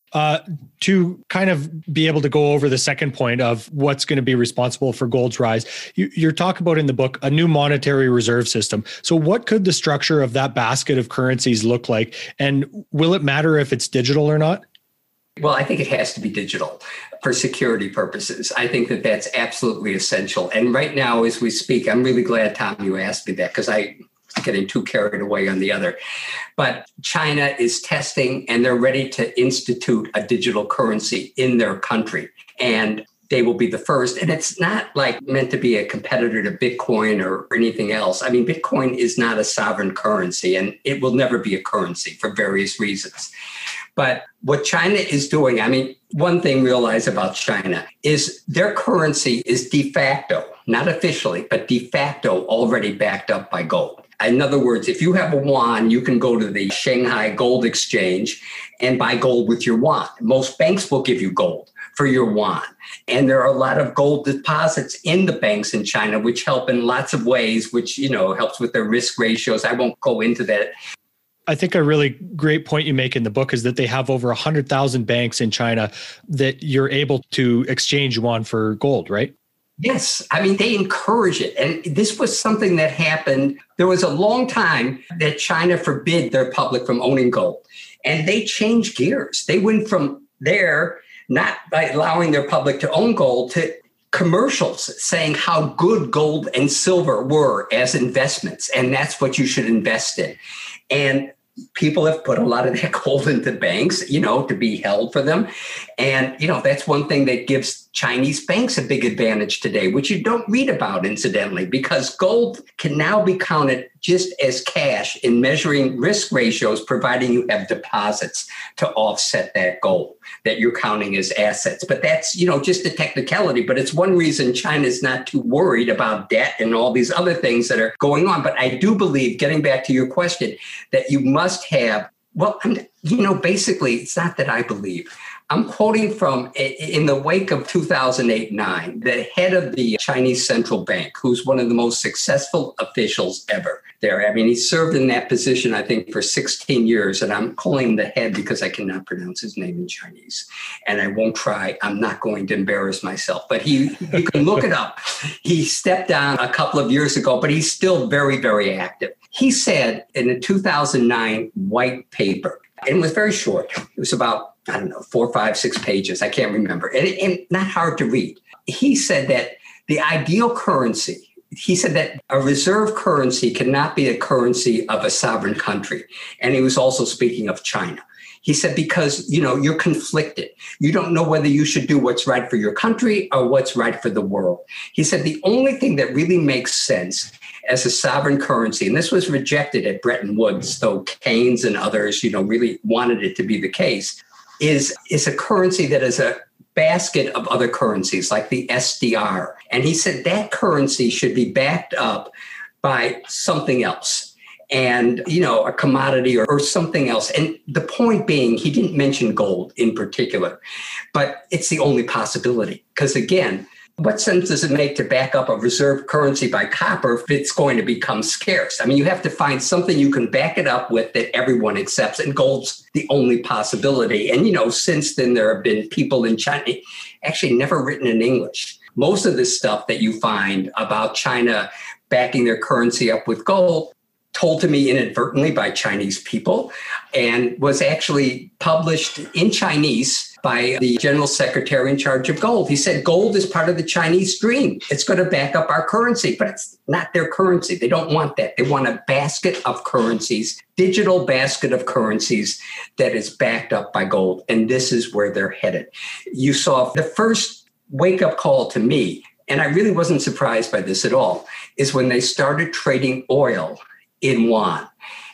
Uh, to kind of be able to go over the second point of what's going to be responsible for gold's rise, you, you're talking about in the book a new monetary reserve system. So what could the structure of that basket of currencies look like? And will it matter if it's digital or not? Well, I think it has to be digital for security purposes. I think that that's absolutely essential. And right now, as we speak, I'm really glad, Tom, you asked me that, because I getting too carried away on the other. But China is testing and they're ready to institute a digital currency in their country. And they will be the first. And it's not like meant to be a competitor to Bitcoin or anything else. I mean, Bitcoin is not a sovereign currency and it will never be a currency for various reasons. But what China is doing, I mean, one thing realize about China is their currency is de facto, not officially, but de facto already backed up by gold. In other words, if you have a yuan, you can go to the Shanghai Gold Exchange and buy gold with your yuan. Most banks will give you gold for your yuan. And there are a lot of gold deposits in the banks in China, which help in lots of ways, which, you know, helps with their risk ratios. I won't go into that. I think a really great point you make in the book is that they have over one hundred thousand banks in China that you're able to exchange yuan for gold, right? Yes. I mean, they encourage it. And this was something that happened. There was a long time that China forbid their public from owning gold. And they changed gears. They went from there, not by allowing their public to own gold, to commercials saying how good gold and silver were as investments. And that's what you should invest in. And people have put a lot of that gold into banks, you know, to be held for them. And, you know, that's one thing that gives Chinese banks a big advantage today, which you don't read about, incidentally, because gold can now be counted just as cash in measuring risk ratios, providing you have deposits to offset that gold that you're counting as assets. But that's, you know, just a technicality. But it's one reason China is not too worried about debt and all these other things that are going on. But I do believe, getting back to your question, that you must have, well, I'm, you know, basically, it's not that I believe. I'm quoting from, in the wake of two thousand eight nine, the head of the Chinese Central Bank, who's one of the most successful officials ever there. I mean, he served in that position, I think, for sixteen years. And I'm calling him the head because I cannot pronounce his name in Chinese. And I won't try. I'm not going to embarrass myself. But he, you can look it up. He stepped down a couple of years ago, but he's still very, very active. He said in a two thousand nine white paper, and it was very short. It was about, I don't know, four, five, six pages. I can't remember. And, and not hard to read. He said that the ideal currency, he said that a reserve currency cannot be a currency of a sovereign country. And he was also speaking of China. He said, because, you know, you're conflicted. You don't know whether you should do what's right for your country or what's right for the world. He said the only thing that really makes sense as a sovereign currency, and this was rejected at Bretton Woods, though Keynes and others, you know, really wanted it to be the case, is, is a currency that is a basket of other currencies like the S D R. And he said that currency should be backed up by something else. And, you know, a commodity or, or something else. And the point being, he didn't mention gold in particular, but it's the only possibility. Because again, what sense does it make to back up a reserve currency by copper if it's going to become scarce? I mean, you have to find something you can back it up with that everyone accepts, and gold's the only possibility. And, you know, since then, there have been people in China, actually never written in English. Most of this stuff that you find about China backing their currency up with gold, told to me inadvertently by Chinese people, and was actually published in Chinese by the general secretary in charge of gold. He said, gold is part of the Chinese dream. It's going to back up our currency, but it's not their currency. They don't want that. They want a basket of currencies, digital basket of currencies that is backed up by gold. And this is where they're headed. You saw the first wake-up call to me, and I really wasn't surprised by this at all, is when they started trading oil in yuan.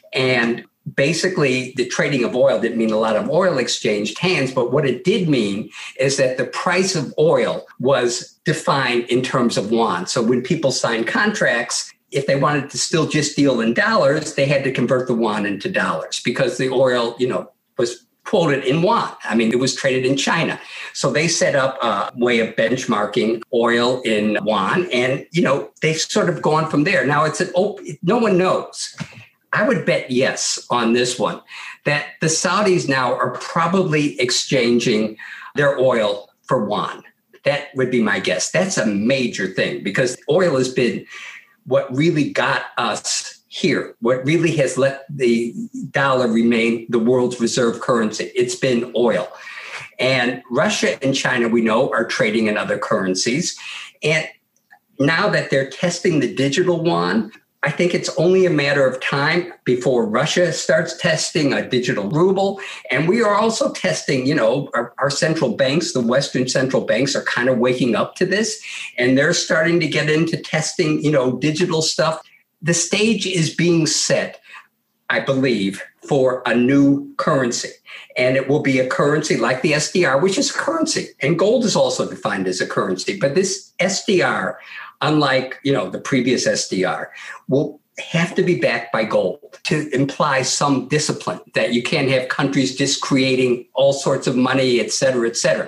And basically, the trading of oil didn't mean a lot of oil exchanged hands, but what it did mean is that the price of oil was defined in terms of yuan. So when people signed contracts, if they wanted to still just deal in dollars, they had to convert the yuan into dollars because the oil, you know, was quoted in yuan. I mean, it was traded in China. So they set up a way of benchmarking oil in yuan, and, you know, they've sort of gone from there. Now, it's an open, no one knows I would bet yes on this one, that the Saudis now are probably exchanging their oil for yuan. That would be my guess. That's a major thing because oil has been what really got us here, what really has let the dollar remain the world's reserve currency. It's been oil. And Russia and China, we know, are trading in other currencies. And now that they're testing the digital yuan, I think it's only a matter of time before Russia starts testing a digital ruble. And we are also testing, you know, our, our central banks, the Western central banks are kind of waking up to this. And they're starting to get into testing, you know, digital stuff. The stage is being set, I believe, for a new currency. And it will be a currency like the S D R, which is a currency. And gold is also defined as a currency. But this S D R, unlike, you know, the previous S D R, will have to be backed by gold to imply some discipline that you can't have countries just creating all sorts of money, et cetera, et cetera.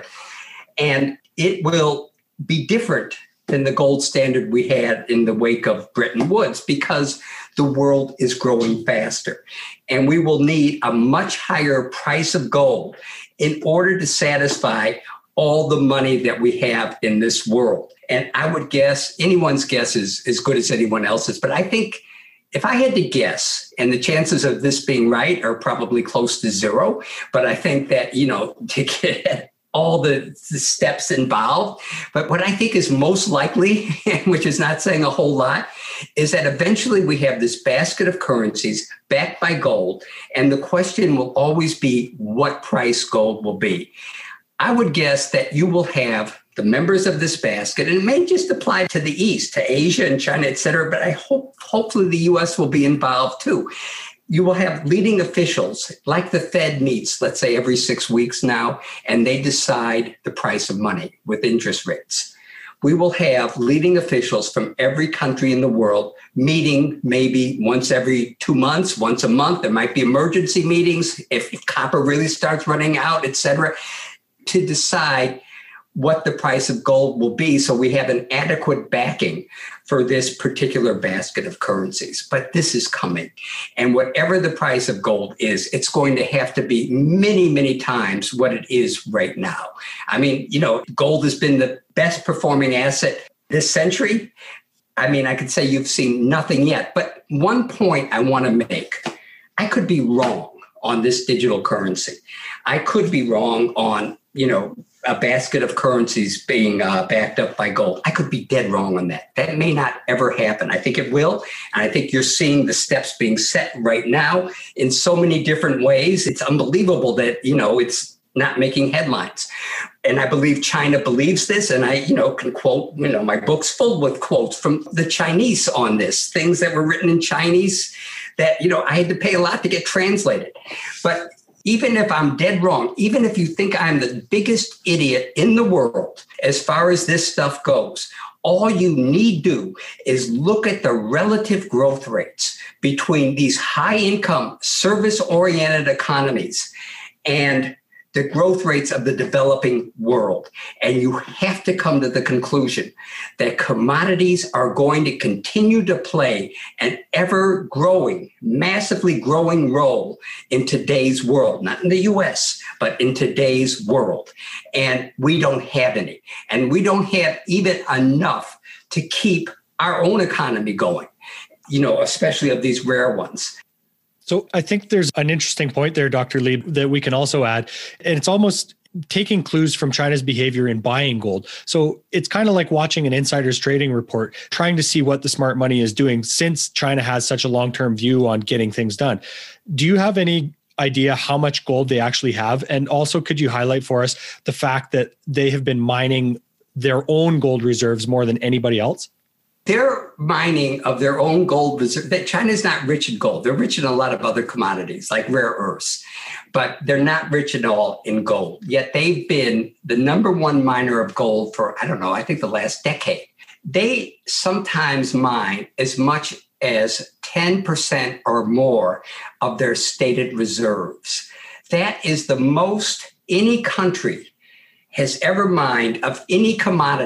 And it will be different than the gold standard we had in the wake of Bretton Woods because the world is growing faster. And we will need a much higher price of gold in order to satisfy all the money that we have in this world. And I would guess, anyone's guess is as good as anyone else's, but I think if I had to guess, and the chances of this being right are probably close to zero, but I think that, you know, to get all the, the steps involved, but what I think is most likely, which is not saying a whole lot, is that eventually we have this basket of currencies backed by gold, and the question will always be what price gold will be. I would guess that you will have the members of this basket, and it may just apply to the East, to Asia and China, et cetera, but I hope hopefully the U S will be involved too. You will have leading officials, like the Fed meets, let's say every six weeks now, and they decide the price of money with interest rates. We will have leading officials from every country in the world meeting maybe once every two months, once a month. There might be emergency meetings if, if copper really starts running out, et cetera, to decide what the price of gold will be so we have an adequate backing for this particular basket of currencies. But this is coming. And whatever the price of gold is, it's going to have to be many, many times what it is right now. I mean, you know, gold has been the best performing asset this century. I mean, I could say you've seen nothing yet. But one point I want to make, I could be wrong on this digital currency. I could be wrong on, you know, a basket of currencies being uh, backed up by gold. I could be dead wrong on that. That may not ever happen. I think it will. And I think you're seeing the steps being set right now in so many different ways. It's unbelievable that, you know, it's not making headlines. And I believe China believes this. And I, you know, can quote, you know, my book's full with quotes from the Chinese on this, things that were written in Chinese that, you know, I had to pay a lot to get translated. But even if I'm dead wrong, even if you think I'm the biggest idiot in the world as far as this stuff goes, all you need do is look at the relative growth rates between these high-income, service-oriented economies and the growth rates of the developing world. And you have to come to the conclusion that commodities are going to continue to play an ever-growing, massively growing role in today's world, not in the U S, but in today's world. And we don't have any. And we don't have even enough to keep our own economy going, you know, especially of these rare ones. So I think there's an interesting point there, Doctor Lieb, that we can also add. And it's almost taking clues from China's behavior in buying gold. So it's kind of like watching an insider's trading report, trying to see what the smart money is doing since China has such a long-term view on getting things done. Do you have any idea how much gold they actually have? And also, could you highlight for us the fact that they have been mining their own gold reserves more than anybody else? They're mining of their own gold reserve. That China's not rich in gold. They're rich in a lot of other commodities like rare earths, but they're not rich at all in gold. Yet they've been the number one miner of gold for, I don't know, I think the last decade. They sometimes mine as much as ten percent or more of their stated reserves. That is the most any country has ever mined of any commodity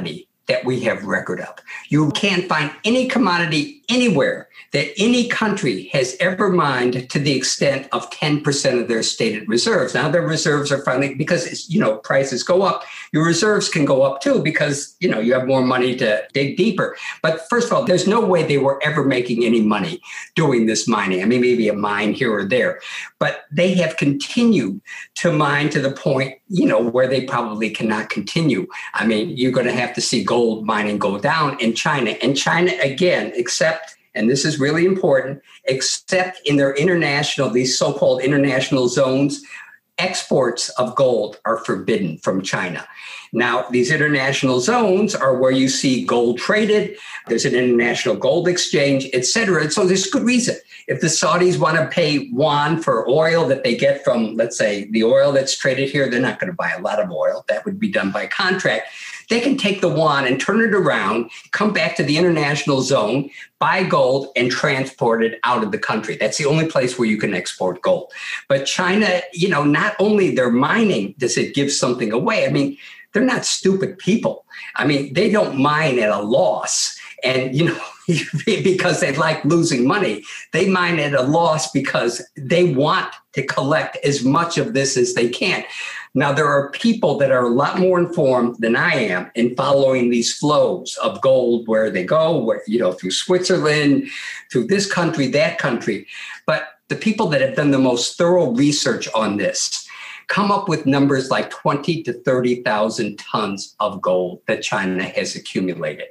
that we have record of. You can't find any commodity anywhere that any country has ever mined to the extent of ten percent of their stated reserves. Now their reserves are finally, because it's, you know, prices go up, your reserves can go up too because, you know, you have more money to dig deeper. But first of all, there's no way they were ever making any money doing this mining. I mean, maybe a mine here or there, but they have continued to mine to the point, you know, where they probably cannot continue. I mean, you're going to have to see gold mining go down in China. And China, again, except, and this is really important, except in their international, these so-called international zones, exports of gold are forbidden from China. Now, these international zones are where you see gold traded. There's an international gold exchange, et cetera. And so there's good reason. If the Saudis want to pay yuan for oil that they get from, let's say, the oil that's traded here, they're not going to buy a lot of oil. That would be done by contract. They can take the yuan and turn it around, come back to the international zone, buy gold, and transport it out of the country. That's the only place where you can export gold. But China, you know, not only their mining does it give something away. I mean, they're not stupid people. I mean, they don't mine at a loss. And, you know, because they like losing money, they mine at a loss because they want to collect as much of this as they can. Now, there are people that are a lot more informed than I am in following these flows of gold, where they go, where, you know, through Switzerland, through this country, that country. But the people that have done the most thorough research on this come up with numbers like twenty to thirty thousand tons of gold that China has accumulated.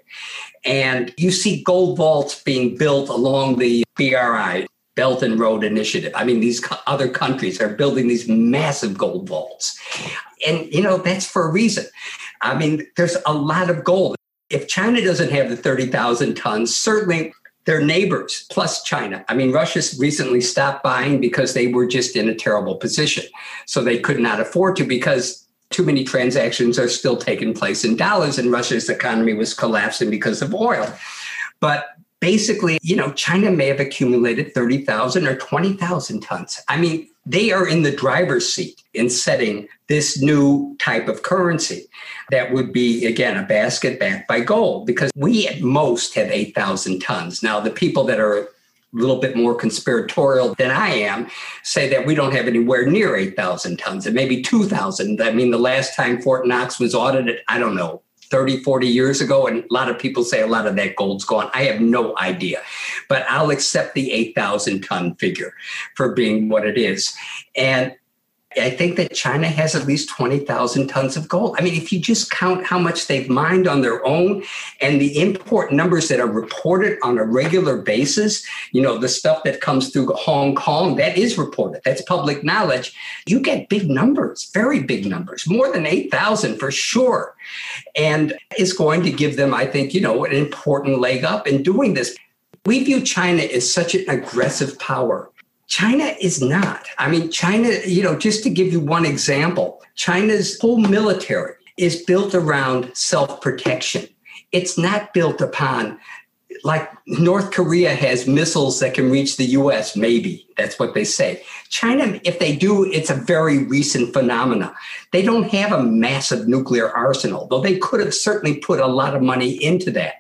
And you see gold vaults being built along the B R I, Belt and Road Initiative. I mean, these other countries are building these massive gold vaults. And, you know, that's for a reason. I mean, there's a lot of gold. If China doesn't have the thirty thousand tons, certainly their neighbors, plus China. I mean, Russia recently stopped buying because they were just in a terrible position. So they could not afford to, because too many transactions are still taking place in dollars, and Russia's economy was collapsing because of oil. But basically, you know, China may have accumulated thirty thousand or twenty thousand tons. I mean, they are in the driver's seat in setting this new type of currency that would be, again, a basket backed by gold, because we at most have eight thousand tons. Now, the people that are a little bit more conspiratorial than I am say that we don't have anywhere near eight thousand tons, and maybe two thousand. I mean, the last time Fort Knox was audited, I don't know, thirty, forty years ago, and a lot of people say a lot of that gold's gone. I have no idea, but I'll accept the eight thousand ton figure for being what it is. And I think that China has at least twenty thousand tons of gold. I mean, if you just count how much they've mined on their own and the import numbers that are reported on a regular basis, you know, the stuff that comes through Hong Kong, that is reported. That's public knowledge. You get big numbers, very big numbers, more than eight thousand for sure. And it's going to give them, I think, you know, an important leg up in doing this. We view China as such an aggressive power. China is not. I mean, China, you know, just to give you one example, China's whole military is built around self-protection. It's not built upon, like North Korea has missiles that can reach the U S, maybe. That's what they say. China, if they do, it's a very recent phenomena. They don't have a massive nuclear arsenal, though they could have certainly put a lot of money into that.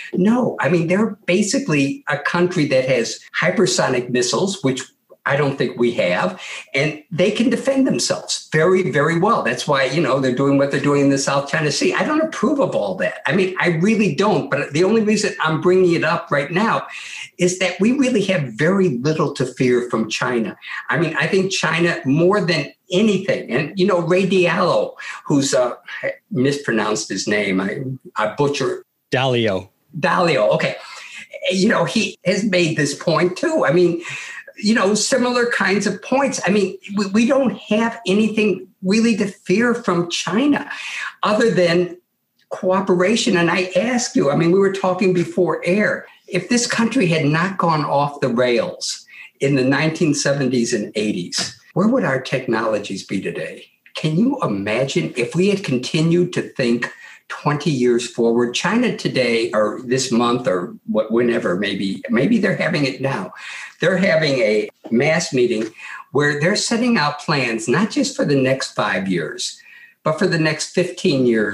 No, I mean, they're basically a country that has hypersonic missiles, which I don't think we have, and they can defend themselves very, very well. That's why, you know, they're doing what they're doing in the South China Sea. I don't approve of all that. I mean, I really don't. But the only reason I'm bringing it up right now is that we really have very little to fear from China. I mean, I think China, more than anything, and, you know, Ray Diallo, who's, uh, I mispronounced his name, I, I butcher. Dalio. Dalio, okay. You know, he has made this point too. I mean, you know, similar kinds of points. I mean, we, we don't have anything really to fear from China other than cooperation. And I ask you, I mean, we were talking before air, if this country had not gone off the rails in the nineteen seventies and eighties, where would our technologies be today? Can you imagine if we had continued to think twenty years forward? China today, or this month, or what, whenever, maybe, maybe they're having it now. They're having a mass meeting where they're setting out plans, not just for the next five years, but for the next fifteen years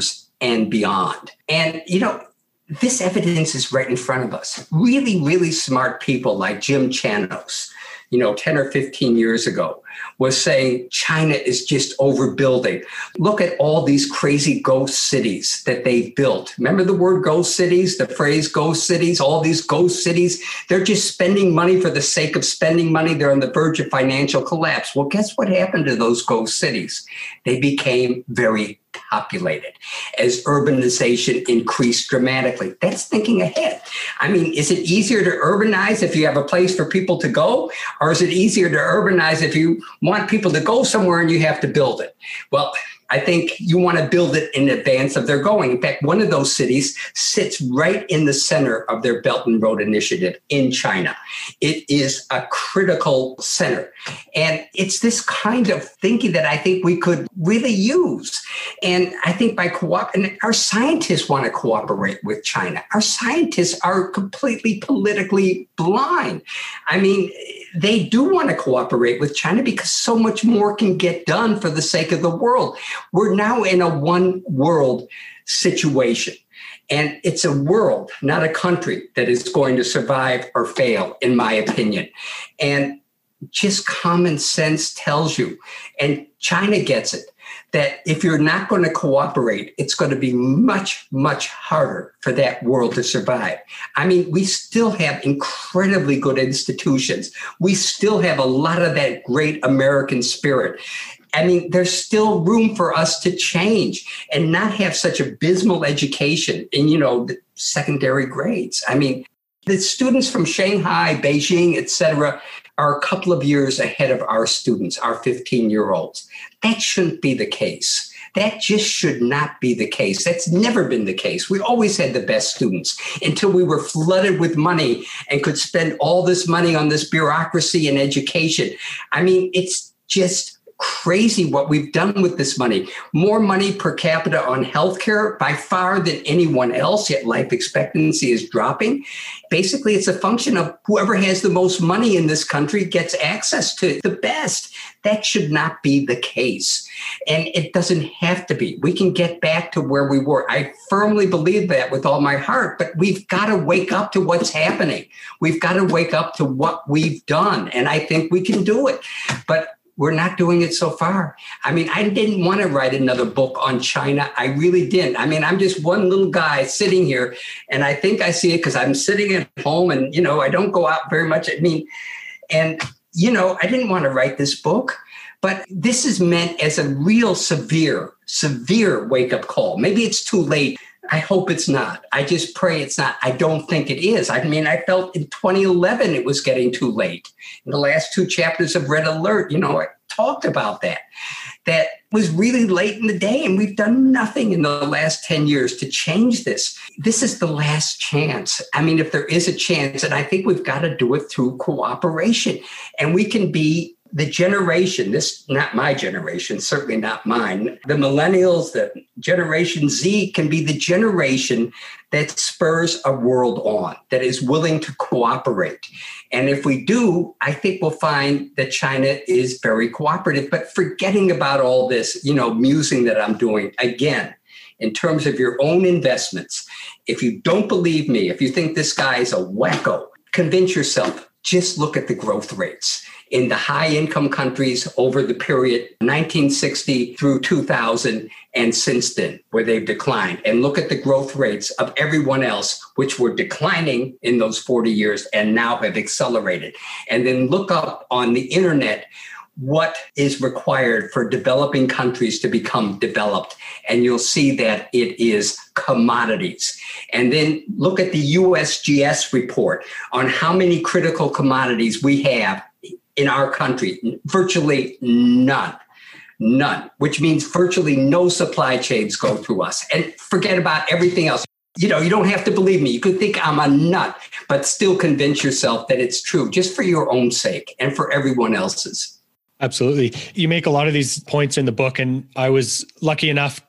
and beyond. And, you know, this evidence is right in front of us. Really, really smart people like Jim Chanos, you know, ten or fifteen years ago, was saying China is just overbuilding. Look at all these crazy ghost cities that they've built. Remember the word ghost cities, the phrase ghost cities, all these ghost cities? They're just spending money for the sake of spending money. They're on the verge of financial collapse. Well, guess what happened to those ghost cities? They became very populated as urbanization increased dramatically. That's thinking ahead. I mean, is it easier to urbanize if you have a place for people to go? Or is it easier to urbanize if you want people to go somewhere and you have to build it? Well, I think you want to build it in advance of their going. In fact, one of those cities sits right in the center of their Belt and Road Initiative in China. It is a critical center. And it's this kind of thinking that I think we could really use. And I think by cooperating, our scientists want to cooperate with China. Our scientists are completely politically blind. I mean, they do want to cooperate with China because so much more can get done for the sake of the world. We're now in a one world situation. And it's a world, not a country, that is going to survive or fail, in my opinion. And just common sense tells you, and China gets it, that if you're not going to cooperate, it's going to be much, much harder for that world to survive. I mean, we still have incredibly good institutions. We still have a lot of that great American spirit. I mean, there's still room for us to change and not have such abysmal education in, you know, the secondary grades. I mean, the students from Shanghai, Beijing, et cetera, are a couple of years ahead of our students, our fifteen-year-olds. That shouldn't be the case. That just should not be the case. That's never been the case. We always had the best students until we were flooded with money and could spend all this money on this bureaucracy and education. I mean, it's just crazy what we've done with this money. More money per capita on healthcare by far than anyone else, yet life expectancy is dropping. Basically, it's a function of whoever has the most money in this country gets access to the best. That should not be the case. And it doesn't have to be. We can get back to where we were. I firmly believe that with all my heart, but we've got to wake up to what's happening. We've got to wake up to what we've done. And I think we can do it. But we're not doing it so far. I mean, I didn't want to write another book on China. I really didn't. I mean, I'm just one little guy sitting here, and I think I see it because I'm sitting at home and, you know, I don't go out very much. I mean, and, you know, I didn't want to write this book, but this is meant as a real severe, severe wake-up call. Maybe it's too late. I hope it's not. I just pray it's not. I don't think it is. I mean, I felt in twenty eleven it was getting too late. In the last two chapters of Red Alert, you know, I talked about that. That was really late in the day, and we've done nothing in the last ten years to change this. This is the last chance. I mean, if there is a chance, and I think we've got to do it through cooperation, and we can be the generation, this, not my generation, certainly not mine, the millennials, the Generation Z can be the generation that spurs a world on, that is willing to cooperate. And if we do, I think we'll find that China is very cooperative. But forgetting about all this, you know, musing that I'm doing, again, in terms of your own investments, if you don't believe me, if you think this guy is a wacko, convince yourself, just look at the growth rates in the high-income countries over the period nineteen sixty through two thousand and since then, where they've declined. And look at the growth rates of everyone else, which were declining in those forty years and now have accelerated. And then look up on the internet what is required for developing countries to become developed. And you'll see that it is commodities. And then look at the U S G S report on how many critical commodities we have in our country. Virtually none. None, which means virtually no supply chains go through us. And forget about everything else. You know, you don't have to believe me. You could think I'm a nut, but still convince yourself that it's true, just for your own sake and for everyone else's. Absolutely. You make a lot of these points in the book, and I was lucky enough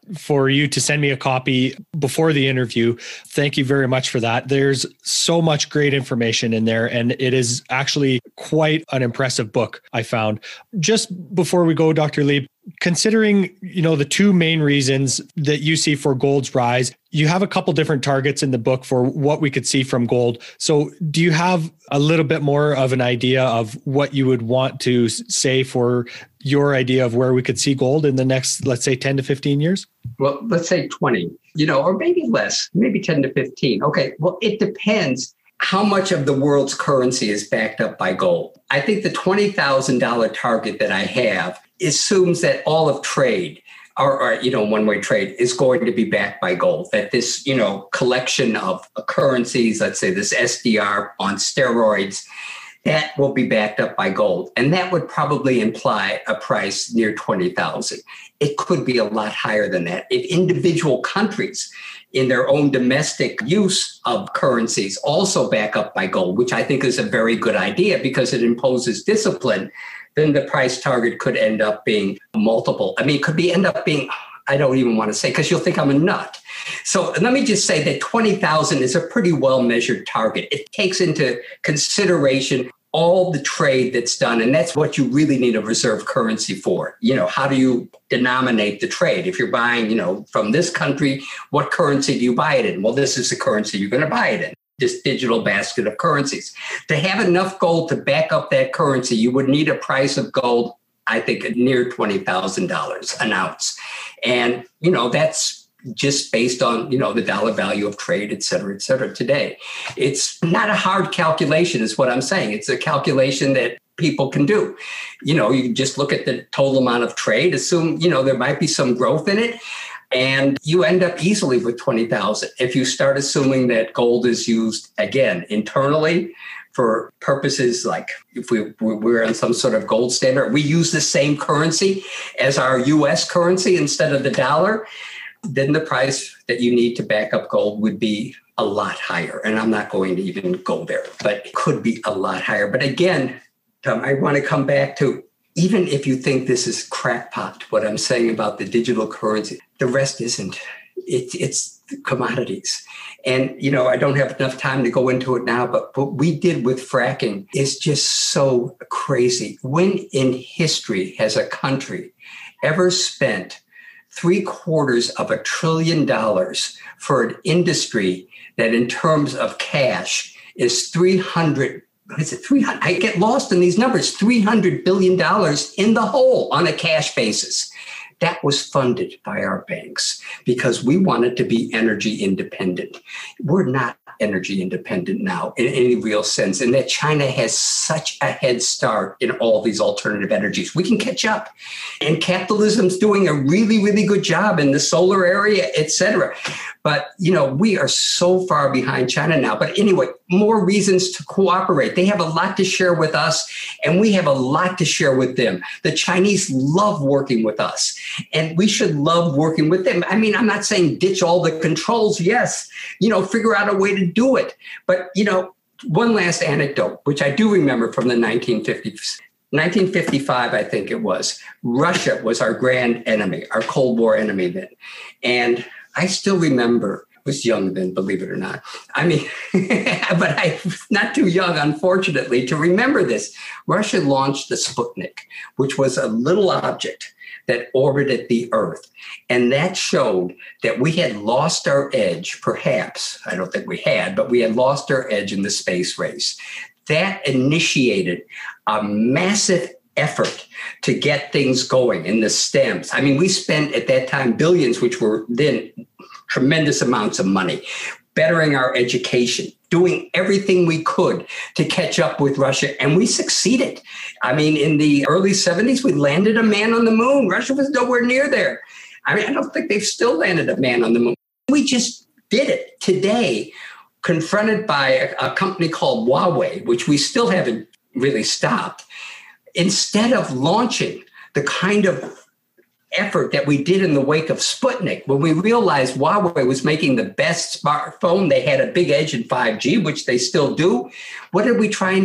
for you to send me a copy before the interview. Thank you very much for that. There's so much great information in there, and it is actually quite an impressive book, I found. Just before we go, Doctor Lieb, considering, you know, the two main reasons that you see for gold's rise, you have a couple different targets in the book for what we could see from gold. So do you have a little bit more of an idea of what you would want to say for your idea of where we could see gold in the next, let's say, ten to fifteen years? Well, let's say twenty, you know, or maybe less, maybe ten to fifteen. Okay, well, it depends how much of the world's currency is backed up by gold. I think the twenty thousand dollars target that I have assumes that all of trade, or, or, you know, one-way trade is going to be backed by gold, that this, you know, collection of currencies, let's say this S D R on steroids, that will be backed up by gold. And that would probably imply a price near twenty thousand. It could be a lot higher than that. If individual countries in their own domestic use of currencies also back up by gold, which I think is a very good idea because it imposes discipline, then the price target could end up being multiple. I mean, it could be end up being, I don't even want to say, because you'll think I'm a nut. So let me just say that twenty thousand is a pretty well-measured target. It takes into consideration all the trade that's done, and that's what you really need a reserve currency for. You know, how do you denominate the trade? If you're buying, you know, from this country, what currency do you buy it in? Well, this is the currency you're going to buy it in. This digital basket of currencies. To have enough gold to back up that currency, you would need a price of gold, I think, near twenty thousand dollars an ounce. And, you know, that's just based on, you know, the dollar value of trade, et cetera, et cetera, today. It's not a hard calculation is what I'm saying. It's a calculation that people can do. You know, you just look at the total amount of trade, assume, you know, there might be some growth in it, and you end up easily with twenty thousand. If you start assuming that gold is used, again, internally for purposes like if we, we're on some sort of gold standard, we use the same currency as our U S currency instead of the dollar, then the price that you need to back up gold would be a lot higher. And I'm not going to even go there, but it could be a lot higher. But again, Tom, I want to come back to, even if you think this is crackpot, what I'm saying about the digital currency, the rest isn't. It, it's commodities. And, you know, I don't have enough time to go into it now, but what we did with fracking is just so crazy. When in history has a country ever spent three quarters of a trillion dollars for an industry that in terms of cash is three hundred, what is it, three hundred, I get lost in these numbers, three hundred billion dollars in the hole on a cash basis. That was funded by our banks because we wanted to be energy independent. We're not energy independent now in any real sense, and that China has such a head start in all these alternative energies. We can catch up, and capitalism's doing a really, really good job in the solar area, et cetera. But, you know, we are so far behind China now. But anyway, more reasons to cooperate. They have a lot to share with us, and we have a lot to share with them. The Chinese love working with us, and we should love working with them. I mean, I'm not saying ditch all the controls. Yes, you know, figure out a way to do it. But, you know, one last anecdote, which I do remember from the nineteen fifties. nineteen fifty-five, I think it was. Russia was our grand enemy, our Cold War enemy then. And I still remember, I was young then, believe it or not. I mean, but I was not too young, unfortunately, to remember this. Russia launched the Sputnik, which was a little object that orbited the Earth. And that showed that we had lost our edge, perhaps. I don't think we had, but we had lost our edge in the space race. That initiated a massive effort to get things going in the STEMs. I mean, we spent at that time billions, which were then tremendous amounts of money, bettering our education, doing everything we could to catch up with Russia. And we succeeded. I mean, in the early seventies, we landed a man on the moon. Russia was nowhere near there. I mean, I don't think they've still landed a man on the moon. We just did it. Today, confronted by a, a company called Huawei, which we still haven't really stopped, instead of launching the kind of effort that we did in the wake of Sputnik, when we realized Huawei was making the best smartphone, they had a big edge in five G, which they still do. What did we try and do?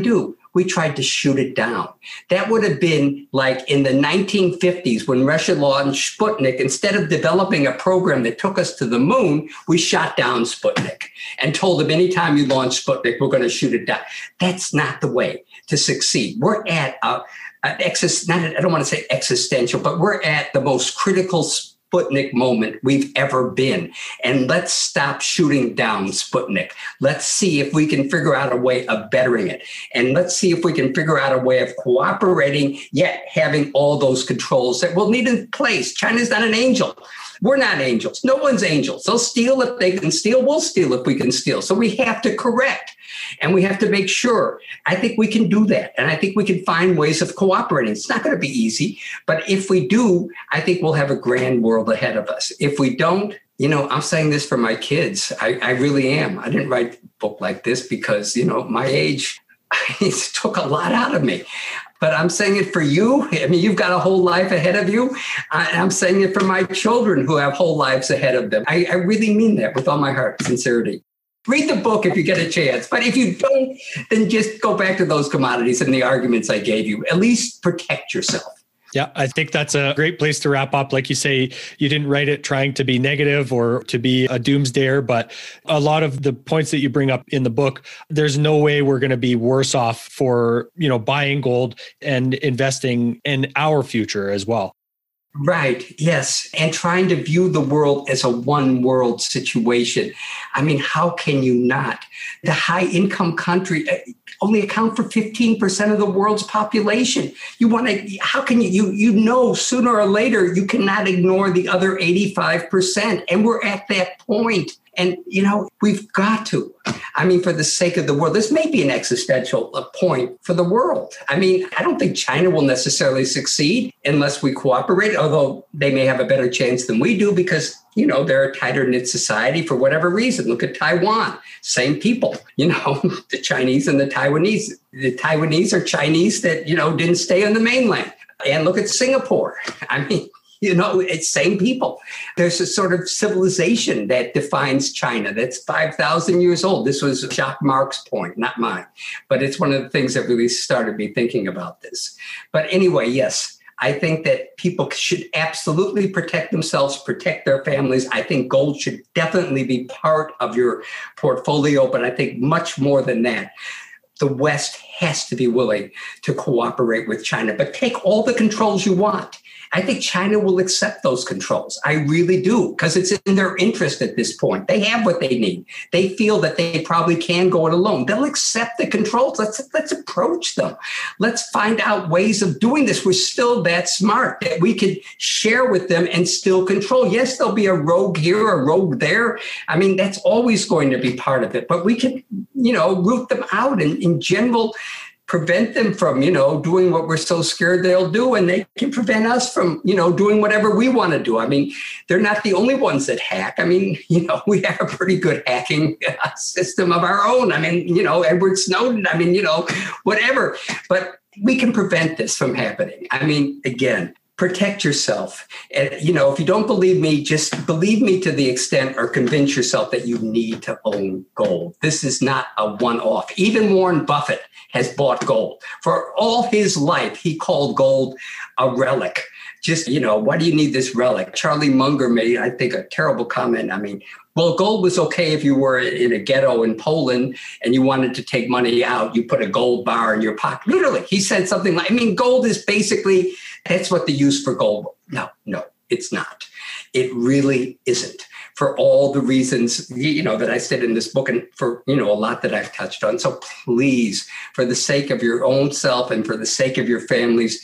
we tried to shoot it down. That would have been like in the nineteen fifties when Russia launched Sputnik. Instead of developing a program that took us to the moon, we shot down Sputnik and told them anytime you launch Sputnik, we're going to shoot it down. That's not the way to succeed. We're at a, a exis, not, I don't want to say existential, but we're at the most critical Sputnik moment we've ever been. And let's stop shooting down Sputnik. Let's see if we can figure out a way of bettering it. And let's see if we can figure out a way of cooperating, yet having all those controls that we'll need in place. China's not an angel. We're not angels. No one's angels. They'll steal if they can steal. We'll steal if we can steal. So we have to correct. And we have to make sure. I think we can do that. And I think we can find ways of cooperating. It's not going to be easy. But if we do, I think we'll have a grand world ahead of us. If we don't, you know, I'm saying this for my kids. I, I really am. I didn't write a book like this because, you know, my age, it took a lot out of me. But I'm saying it for you. I mean, you've got a whole life ahead of you. I, I'm saying it for my children who have whole lives ahead of them. I, I really mean that with all my heart, sincerity. Read the book if you get a chance. But if you don't, then just go back to those commodities and the arguments I gave you. At least protect yourself. Yeah, I think that's a great place to wrap up. Like you say, you didn't write it trying to be negative or to be a doomsdayer, but a lot of the points that you bring up in the book, there's no way we're going to be worse off for, you know, buying gold and investing in our future as well. Right. Yes. And trying to view the world as a one world situation. I mean, how can you not? The high income country only account for fifteen percent of the world's population. You want to, how can you, you, you know, sooner or later, you cannot ignore the other eighty-five percent. And we're at that point. And, you know, we've got to, I mean, for the sake of the world, this may be an existential point for the world. I mean, I don't think China will necessarily succeed unless we cooperate, although they may have a better chance than we do because, you know, they're a tighter knit society for whatever reason. Look at Taiwan, same people, you know, the Chinese and the Taiwanese. The Taiwanese are Chinese that, you know, didn't stay on the mainland. And look at Singapore. I mean, you know, it's same people. There's a sort of civilization that defines China that's five thousand years old. This was Jacques Marc's point, not mine. But it's one of the things that really started me thinking about this. But anyway, yes, I think that people should absolutely protect themselves, protect their families. I think gold should definitely be part of your portfolio. But I think much more than that, the West has to be willing to cooperate with China, but take all the controls you want. I think China will accept those controls. I really do, because it's in their interest at this point. They have what they need. They feel that they probably can go it alone. They'll accept the controls. Let's let's approach them. Let's find out ways of doing this. We're still that smart that we could share with them and still control. Yes, there'll be a rogue here, a rogue there. I mean, that's always going to be part of it. But we can, you know, root them out and in general, prevent them from, you know, doing what we're so scared they'll do. And they can prevent us from, you know, doing whatever we want to do. I mean, they're not the only ones that hack. I mean, you know, we have a pretty good hacking system of our own. I mean, you know, Edward Snowden, I mean, you know, whatever. But we can prevent this from happening. I mean, again, protect yourself. And, you know, if you don't believe me, just believe me to the extent or convince yourself that you need to own gold. This is not a one-off. Even Warren Buffett has bought gold. For all his life, he called gold a relic. Just, you know, why do you need this relic? Charlie Munger made, I think, a terrible comment. I mean, well, gold was okay if you were in a ghetto in Poland and you wanted to take money out. You put a gold bar in your pocket. Literally, he said something like, I mean, gold is basically, that's what the use for gold. No, no, it's not. It really isn't. For all the reasons, you know, that I said in this book and for, you know, a lot that I've touched on. So please, for the sake of your own self and for the sake of your families,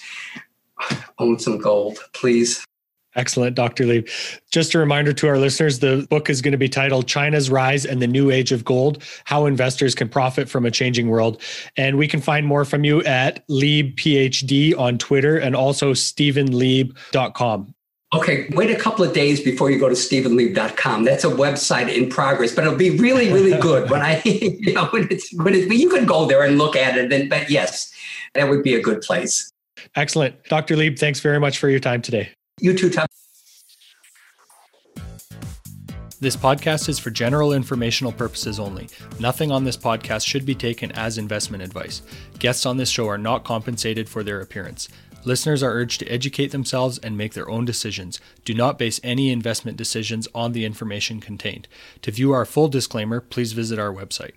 own some gold, please. Excellent, Doctor Lieb. Just a reminder to our listeners, the book is going to be titled China's Rise and the New Age of Gold, How Investors Can Profit from a Changing World. And we can find more from you at Lieb PhD on Twitter and also stephen lieb dot com. Okay, wait a couple of days before you go to stephen lieb dot com. That's a website in progress, but it'll be really, really good when I, you know, when it's, when it's, you could go there and look at it. And, but yes, that would be a good place. Excellent. Doctor Lieb, thanks very much for your time today. You too, Tom. This podcast is for general informational purposes only. Nothing on this podcast should be taken as investment advice. Guests on this show are not compensated for their appearance. Listeners are urged to educate themselves and make their own decisions. Do not base any investment decisions on the information contained. To view our full disclaimer, please visit our website.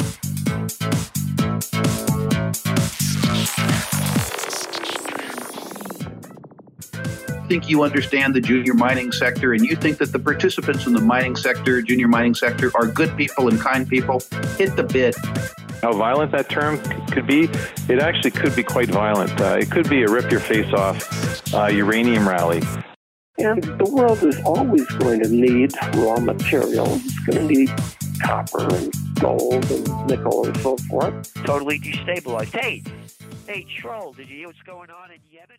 Think you understand the junior mining sector and you think that the participants in the mining sector, junior mining sector, are good people and kind people, hit the bid. How violent that term could be, it actually could be quite violent. Uh, it could be a rip your face off uh, uranium rally. And the world is always going to need raw materials. It's going to need copper and gold and nickel and so forth. Totally destabilized. Hey, hey, Troll, did you hear what's going on in Yemen?